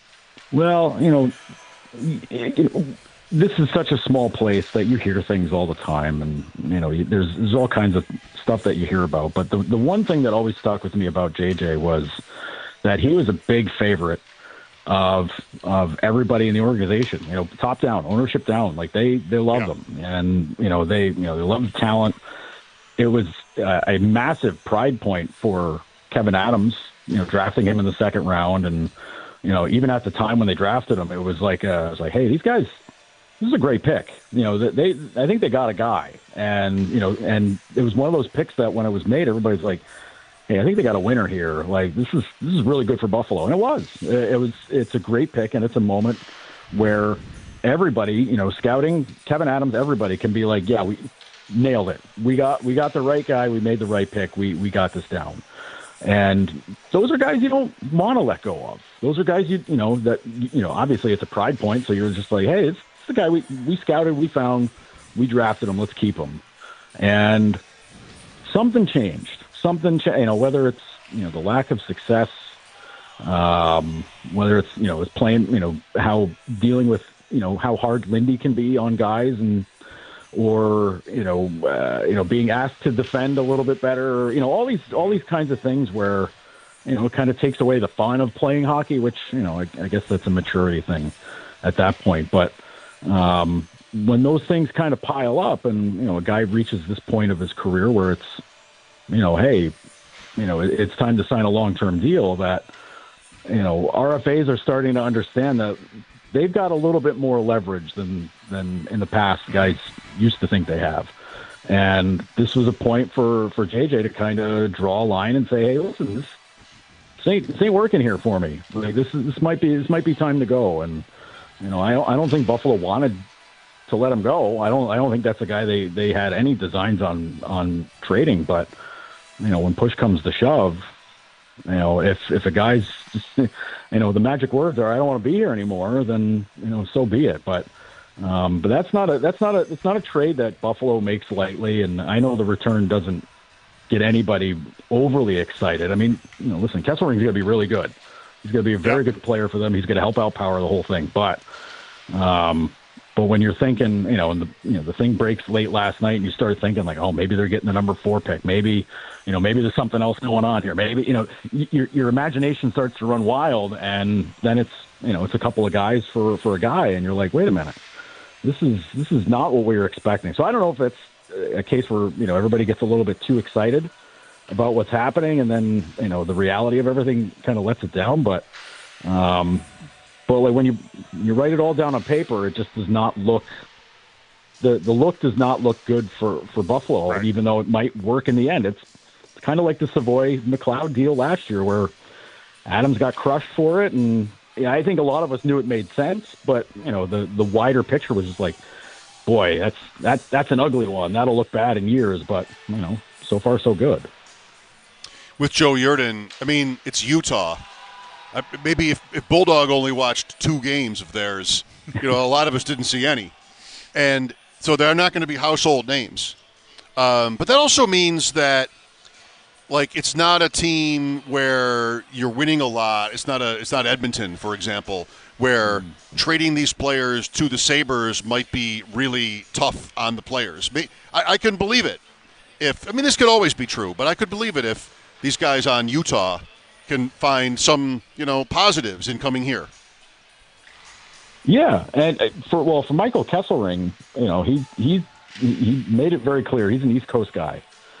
Well, you know, this is such a small place that you hear things all the time, and you know, there's there's all kinds of stuff that you hear about. But the the one thing that always stuck with me about J J was that he was a big favorite of of everybody in the organization. You know, top down, ownership down, like they they love yeah. him, and you know they you know they love the talent. It was uh, a massive pride point for Kevin Adams, you know, drafting him in the second round. And, you know, even at the time when they drafted him, it was like, uh, it was like, hey, these guys, this is a great pick. You know, they, I think they got a guy. And, you know, and it was one of those picks that when it was made, everybody's like, hey, I think they got a winner here. Like, this is, this is really good for Buffalo. And it was, it was, it's a great pick. And it's a moment where everybody, you know, scouting, Kevin Adams, everybody can be like, yeah, we nailed it. We got, we got the right guy. We made the right pick. We, we got this down. And those are guys you don't want to let go of. Those are guys you, you know, that, you know, obviously it's a pride point. So you're just like, hey, it's, it's the guy we, we scouted, we found, we drafted him. Let's keep him. And something changed, something, cha- you know, whether it's, you know, the lack of success, um, whether it's, you know, it's playing, you know, how dealing with, you know, how hard Lindy can be on guys and, or, you know, uh, you know, being asked to defend a little bit better, or, you know, all these, all these kinds of things where, you know, it kind of takes away the fun of playing hockey, which, you know, I, I guess that's a maturity thing at that point. But um, when those things kind of pile up and, you know, a guy reaches this point of his career where it's, you know, hey, you know, it, it's time to sign a long-term deal, that, you know, R F As are starting to understand that they've got a little bit more leverage than, than in the past guys used to think they have. And this was a point for, for J J to kind of draw a line and say, hey, listen, this, this, ain't, this ain't working here for me. Like, this is, this might be, this might be time to go. And, you know, I don't, I don't think Buffalo wanted to let him go. I don't, I don't think that's a guy they, they had any designs on, on trading, but, you know, when push comes to shove, you know, if, if a guy's just, you know, the magic words are, I don't want to be here anymore, then, you know, so be it. But, Um, but that's not a that's not a it's not a trade that Buffalo makes lightly, and I know the return doesn't get anybody overly excited. I mean, you know, listen, Kesselring's going to be really good. He's going to be a very good player for them. He's going to help out power the whole thing. But, um, but when you're thinking, you know, and the you know the thing breaks late last night, and you start thinking like, oh, maybe they're getting the number four pick. Maybe, you know, maybe there's something else going on here. Maybe, you know, your your imagination starts to run wild, and then it's you know it's a couple of guys for for a guy, and you're like, wait a minute. This is this is not what we were expecting. So I don't know if it's a case where you know everybody gets a little bit too excited about what's happening, and then you know the reality of everything kind of lets it down. But um, but like when you you write it all down on paper, it just does not look the the look does not look good for for Buffalo, right. Even though it might work in the end. It's, it's kind of like the Savoy McLeod deal last year, where Adams got crushed for it, and yeah, I think a lot of us knew it made sense, but you know, the, the wider picture was just like, boy, that's that that's an ugly one. That'll look bad in years, but you know, so far so good. With Joe Yerdon, I mean, it's Utah. I, maybe if, if Bulldog only watched two games of theirs, you know, a lot of us didn't see any, and so they're not going to be household names. Um, but that also means that. Like, it's not a team where you're winning a lot. It's not a. It's not Edmonton, for example, where mm. trading these players to the Sabres might be really tough on the players. I, I can believe it. If I mean, this could always be true, but I could believe it if these guys on Utah can find some, you know, positives in coming here. Yeah, and for well, for Michael Kesselring, you know, he he he made it very clear he's an East Coast guy.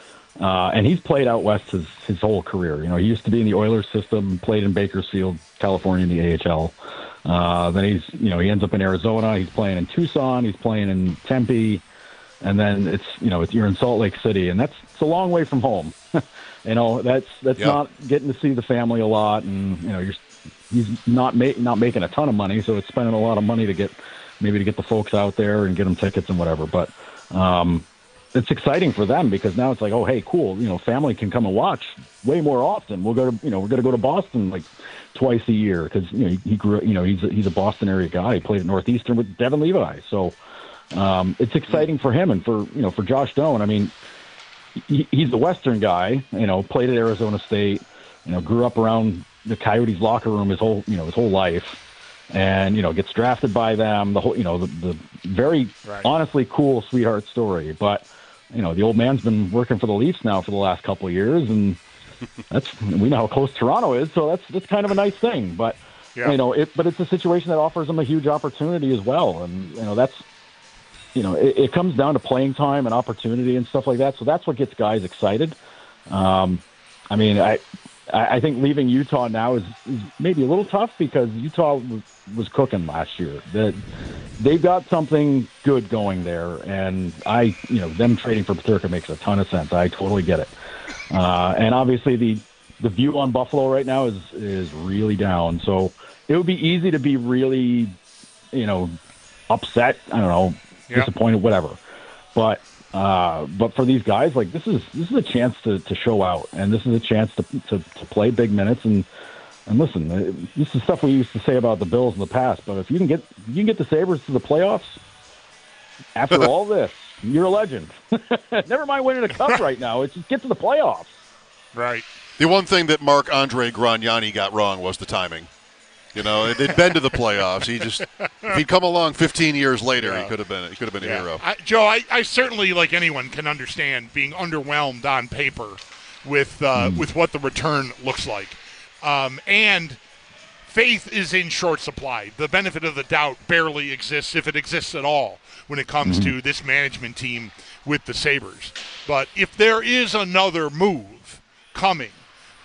Uh, and he's played out west his, his whole career. You know, he used to be in the Oilers system, played in Bakersfield, California in the A H L. Uh, then he's, you know, he ends up in Arizona. He's playing in Tucson. He's playing in Tempe. And then it's, you know, it's, you're in Salt Lake City. And that's it's a long way from home. you know, that's that's yep. not getting to see the family a lot. And, you know, you're he's not, ma- not making a ton of money. So it's spending a lot of money to get maybe to get the folks out there and get them tickets and whatever. But, um, it's exciting for them because now it's like, oh, hey, cool. You know, family can come and watch way more often. We'll go to, you know, we're going to go to Boston like twice a year because, you know, he, he grew, you know, he's a, he's a Boston area guy. He played at Northeastern with Devin Levi. So um, it's exciting for him and for, you know, for Josh Doan. I mean, he, he's a Western guy, you know, played at Arizona State, you know, grew up around the Coyotes locker room his whole, you know, his whole life. And, you know, gets drafted by them, the whole, you know, the, the very right. honestly cool sweetheart story. But, you know, the old man's been working for the Leafs now for the last couple of years, and that's we know how close Toronto is, so that's that's kind of a nice thing. But yeah. you know, it but it's a situation that offers them a huge opportunity as well, and you know that's you know it, it comes down to playing time and opportunity and stuff like that. So that's what gets guys excited. Um, I mean, I I think leaving Utah now is, is maybe a little tough because Utah was, was cooking last year. That they've got something good going there, and I, you know, them trading for Peterka makes a ton of sense. I totally get it. Uh, and obviously, the the view on Buffalo right now is is really down. So it would be easy to be really, you know, upset. I don't know, yeah. disappointed, whatever. But uh, but for these guys, like this is this is a chance to, to show out, and this is a chance to, to to play big minutes and. And listen, this is stuff we used to say about the Bills in the past, but if you can get if you can get the Sabres to the playoffs after all this, you're a legend. Never mind winning a cup right now; it's just get to the playoffs. Right. The one thing that Marc-Andre Grignani got wrong was the timing. You know, they'd been to the playoffs. He just if he'd come along fifteen years later, yeah. he could have been he could have been yeah. a hero. I, Joe, I, I certainly, like anyone, can understand being underwhelmed on paper with uh, mm. with what the return looks like. Um, and faith is in short supply. The benefit of the doubt barely exists, if it exists at all, when it comes mm-hmm. to this management team with the Sabres. But if there is another move coming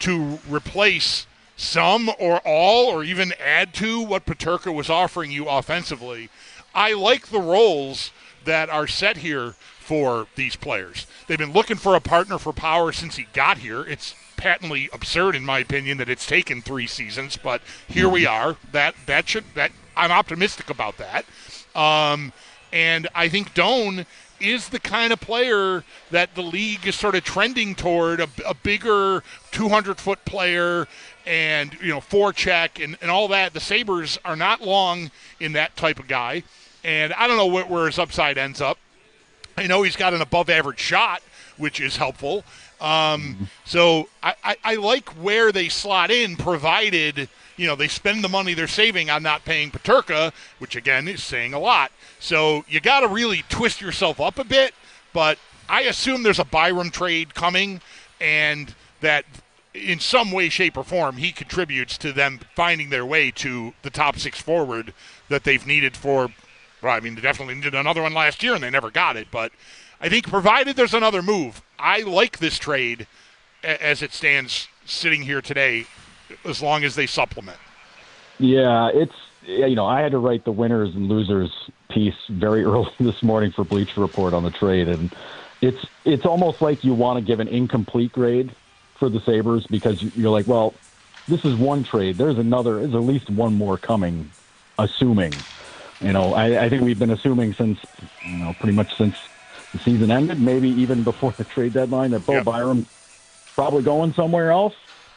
to replace some or all or even add to what Peterka was offering you offensively. I like the roles that are set here for these players. They've been looking for a partner for Power since he got here. It's patently absurd, in my opinion, that it's taken three seasons, but here we are. That that should that I'm optimistic about that. Um, and I think Doan is the kind of player that the league is sort of trending toward, a, a bigger two hundred foot player and, you know, forecheck and, and all that. The Sabres are not long in that type of guy, and I don't know where, where his upside ends up. I know he's got an above-average shot, which is helpful. Um, so I, I, I like where they slot in, provided, you know, they spend the money they're saving on not paying Peterka, which, again, is saying a lot. So you got to really twist yourself up a bit, but I assume there's a Byram trade coming, and that in some way, shape, or form, he contributes to them finding their way to the top six forward that they've needed for, well, I mean, they definitely needed another one last year, and they never got it. But I think provided there's another move, I like this trade as it stands sitting here today, as long as they supplement. Yeah, it's, you know, I had to write the winners and losers piece very early this morning for Bleacher Report on the trade, and it's it's almost like you want to give an incomplete grade for the Sabres because you're like, well, this is one trade. There's another, there's at least one more coming, assuming. You know, I, I think we've been assuming since, you know, pretty much since the season ended, maybe even before the trade deadline, that Bo yep. Byram probably going somewhere else,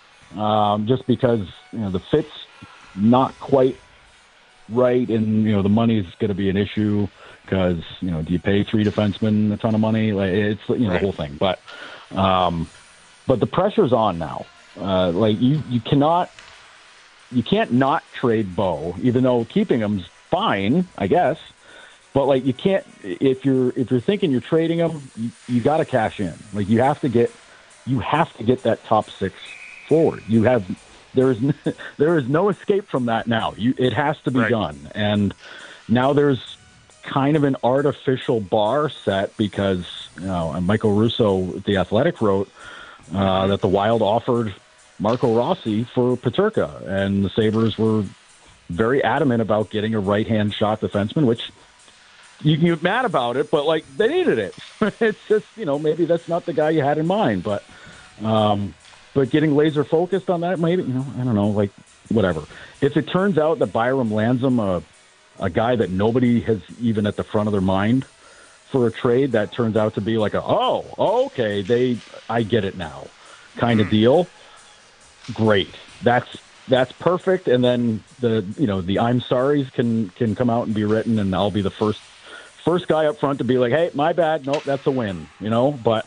um, just because, you know, the fit's not quite right, and, you know, the money's going to be an issue because, you know, do you pay three defensemen a ton of money? Like, it's, you know, right. the whole thing. But, um, but the pressure's on now. Uh, like, you, you cannot, you can't not trade Bo, even though keeping him's fine, I guess. But, like, you can't, if you're if you're thinking you're trading him, you, you got to cash in. Like, you have to get you have to get that top six forward. You have there is there is no escape from that now. You it has to be right. done. And now there's kind of an artificial bar set because, you know, Michael Russo, The Athletic, wrote uh, that the Wild offered Marco Rossi for Peterka, and the Sabres were very adamant about getting a right-hand shot defenseman, which you can get mad about it, but, like, they needed it. It's just, you know, maybe that's not the guy you had in mind, but um, but getting laser focused on that, maybe, you know, I don't know, like, whatever. If it turns out that Byram lands him a, a guy that nobody has even at the front of their mind for a trade, that turns out to be like a, oh, okay, they, I get it now kind of deal, great. That's That's perfect, and then the you know the I'm sorry's can can come out and be written, and I'll be the first first guy up front to be like, hey, my bad, nope, that's a win, you know. But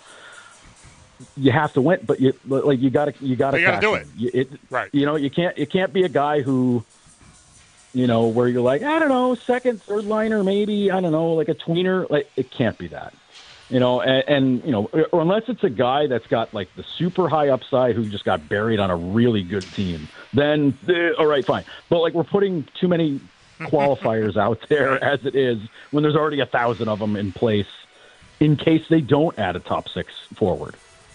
you have to win, but you like you got to you got to do it. You, it. Right. You know, you can't you can't be a guy who, you know, where you're like, I don't know, second, third liner, maybe, I don't know, like a tweener. Like, it can't be that. You know, and, and, you know, or unless it's a guy that's got, like, the super high upside who just got buried on a really good team, then, eh, all right, fine. But, like, we're putting too many qualifiers out there as it is when there's already a thousand of them in place in case they don't add a top six forward.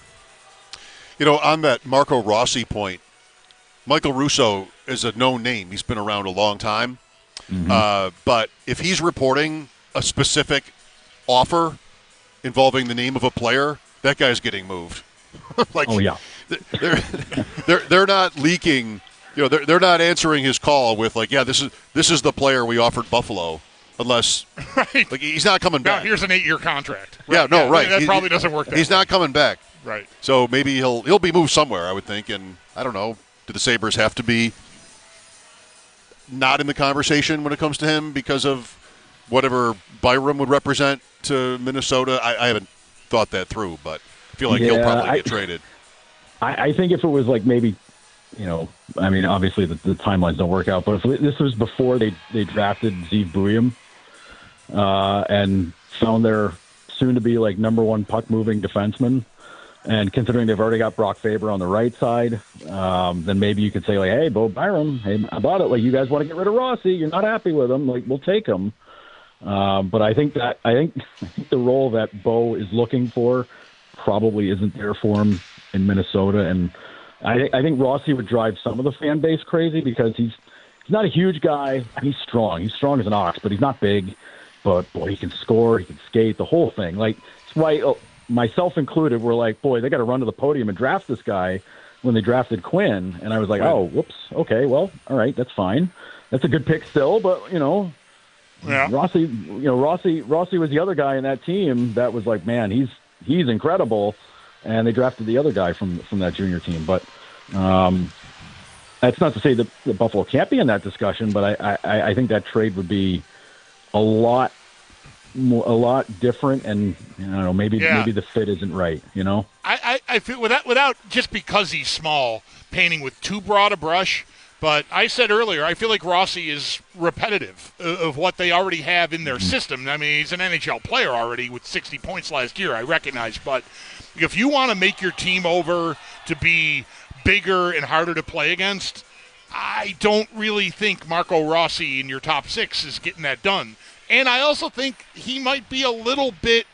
You know, on that Marco Rossi point, Michael Russo is a known name. He's been around a long time. Mm-hmm. Uh, but if he's reporting a specific offer involving the name of a player, that guy's getting moved. like, oh yeah, they're they're they're not leaking. You know, they're they're not answering his call with like, yeah, this is this is the player we offered Buffalo, unless right. like he's not coming now, back. Here's an eight-year contract. Right. Yeah, no, yeah, right. That he, probably doesn't work. That he's way. not coming back. Right. So maybe he'll he'll be moved somewhere, I would think. And I don't know. Do the Sabres have to be not in the conversation when it comes to him because of whatever Byram would represent to Minnesota? I, I haven't thought that through, but I feel like yeah, he'll probably I, get traded. I, I think if it was like maybe, you know, I mean, obviously the, the timelines don't work out, but if this was before they, they drafted Zeev Buium uh, and found their soon-to-be like number one puck-moving defenseman, and considering they've already got Brock Faber on the right side, um, then maybe you could say, like, hey, Bo Byram, hey, how about it? Like, you guys want to get rid of Rossi. You're not happy with him. Like, we'll take him. Um, but I think that I think, I think the role that Bo is looking for probably isn't there for him in Minnesota. And I, I think Rossi would drive some of the fan base crazy because he's he's not a huge guy. He's strong. He's strong as an ox, but he's not big. But, boy, he can score. He can skate, the whole thing. Like, that's why, uh, myself included, we're like, boy, they got to run to the podium and draft this guy when they drafted Quinn. And I was like, oh, whoops, okay, well, all right, that's fine. That's a good pick still, but, you know, yeah. Rossi, you know, Rossi, Rossi was the other guy in that team that was like, man, he's he's incredible. And they drafted the other guy from from that junior team. But um, that's not to say that, that Buffalo can't be in that discussion, but I, I, I think that trade would be a lot more, a lot different, and I don't know, maybe yeah. maybe the fit isn't right, you know? I, I, I feel without without just because he's small, painting with too broad a brush. But I said earlier, I feel like Rossi is repetitive of what they already have in their Mm-hmm. system. I mean, he's an N H L player already with sixty points last year, I recognize. But if you want to make your team over to be bigger and harder to play against, I don't really think Marco Rossi in your top six is getting that done. And I also think he might be a little bit,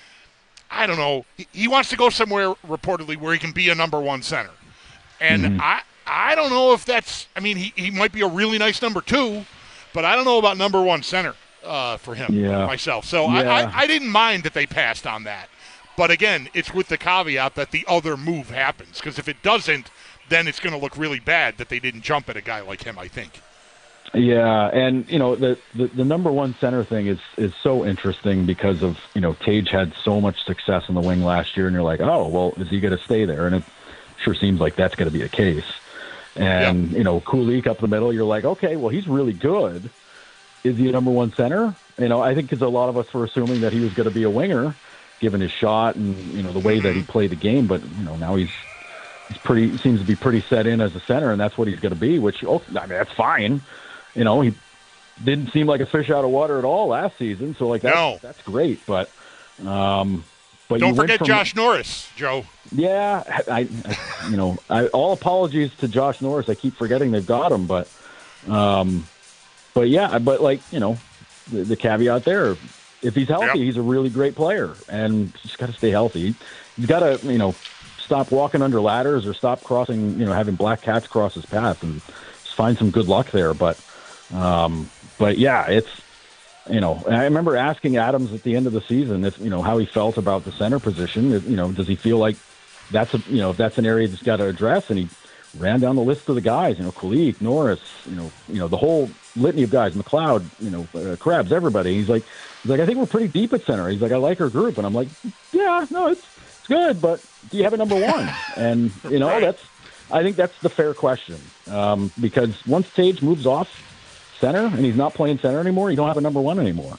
I don't know, he, he wants to go somewhere reportedly where he can be a number one center. And Mm-hmm. I I don't know if that's, I mean, he, he might be a really nice number two, but I don't know about number one center uh, for him, Yeah. myself. So Yeah. I, I, I didn't mind that they passed on that. But again, it's with the caveat that the other move happens. Because if it doesn't, then it's going to look really bad that they didn't jump at a guy like him, I think. Yeah, and, you know, the, the, the number one center thing is, is so interesting because of, you know, Tage had so much success in the wing last year, and you're like, oh, well, is he going to stay there? And it sure seems like that's going to be the case. And, you know, Kulich up the middle, you're like, okay, well, he's really good. Is he a number one center? You know, I think because a lot of us were assuming that he was going to be a winger, given his shot and, you know, the way that he played the game. But, you know, now he's he's pretty seems to be pretty set in as a center, and that's what he's going to be, which, oh, I mean, that's fine. You know, he didn't seem like a fish out of water at all last season. So, like, that's, No. that's great. But, um, but Don't you went forget from- Josh Norris, Joe. Yeah, I, I you know, I, all apologies to Josh Norris. I keep forgetting they've got him, but, um, but yeah, but like you know, the, the caveat there, if he's healthy, Yep. he's a really great player, and just got to stay healthy. He's got to you know stop walking under ladders or stop crossing, you know, having black cats cross his path, and just find some good luck there. But, um, but yeah, it's. You know, I remember asking Adams at the end of the season if you know how he felt about the center position. If, you know, does he feel like that's a you know if that's an area that's got to address? And he ran down the list of the guys. You know, Kulich, Norris. You know, you know the whole litany of guys. McLeod. You know, uh, Krebs. Everybody. He's like, he's like, I think we're pretty deep at center. He's like, I like our group, and I'm like, yeah, no, it's it's good, but do you have a number one? And you know, that's I think that's the fair question um, because once Tage moves off center and he's not playing center anymore, you don't have a number one anymore.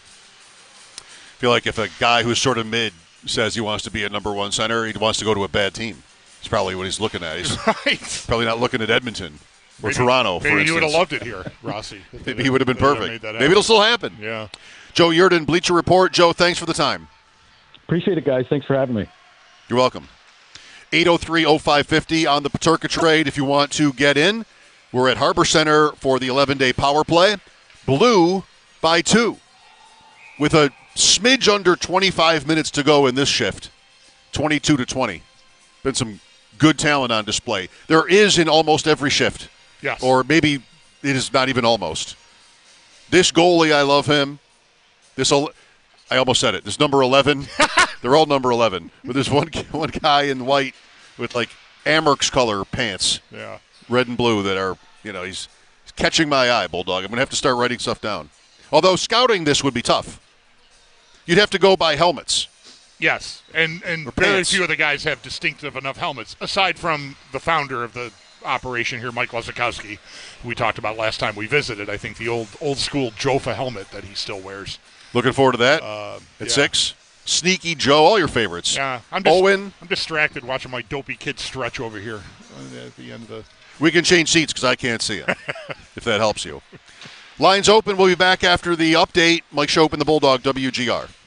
I feel like if a guy who's sort of mid says he wants to be a number one center, he wants to go to a bad team. It's probably what he's looking at. He's right. probably not looking at Edmonton or Maybe- Toronto, for maybe instance. he would have loved it here, Rossi. Maybe he would have been They would've perfect. made that Maybe happen. it'll still happen. Yeah. Joe Yerdon, Bleacher Report. Joe, thanks for the time. Appreciate it, guys. Thanks for having me. You're welcome. eight oh three oh five fifty on the Paterka trade if you want to get in. We're at Harbor Center for the eleven-day power play. Blue by two. With a smidge under twenty-five minutes to go in this shift. twenty-two to twenty. Been some good talent on display. There is in almost every shift. Yes. Or maybe it is not even almost. This goalie, I love him. This, el- I almost said it. This number eleven. They're all number eleven. But there's one one guy in white with like Amerks color pants. Yeah. Red and blue that are, you know, he's, he's catching my eye, Bulldog. I'm going to have to start writing stuff down. Although scouting this would be tough. You'd have to go by helmets. Yes, and and Or very pants. few of the guys have distinctive enough helmets, aside from the founder of the operation here, Mike Lozakowski, who we talked about last time we visited. I think the old old school Jofa helmet that he still wears. Looking forward to that Uh, at yeah. six. Sneaky Joe, all your favorites. Yeah, I'm just, Owen. I'm distracted watching my dopey kid stretch over here at the end of the. We can change seats because I can't see it, if that helps you. Lines open. We'll be back after the update. Mike Schopp and the Bulldog, W G R.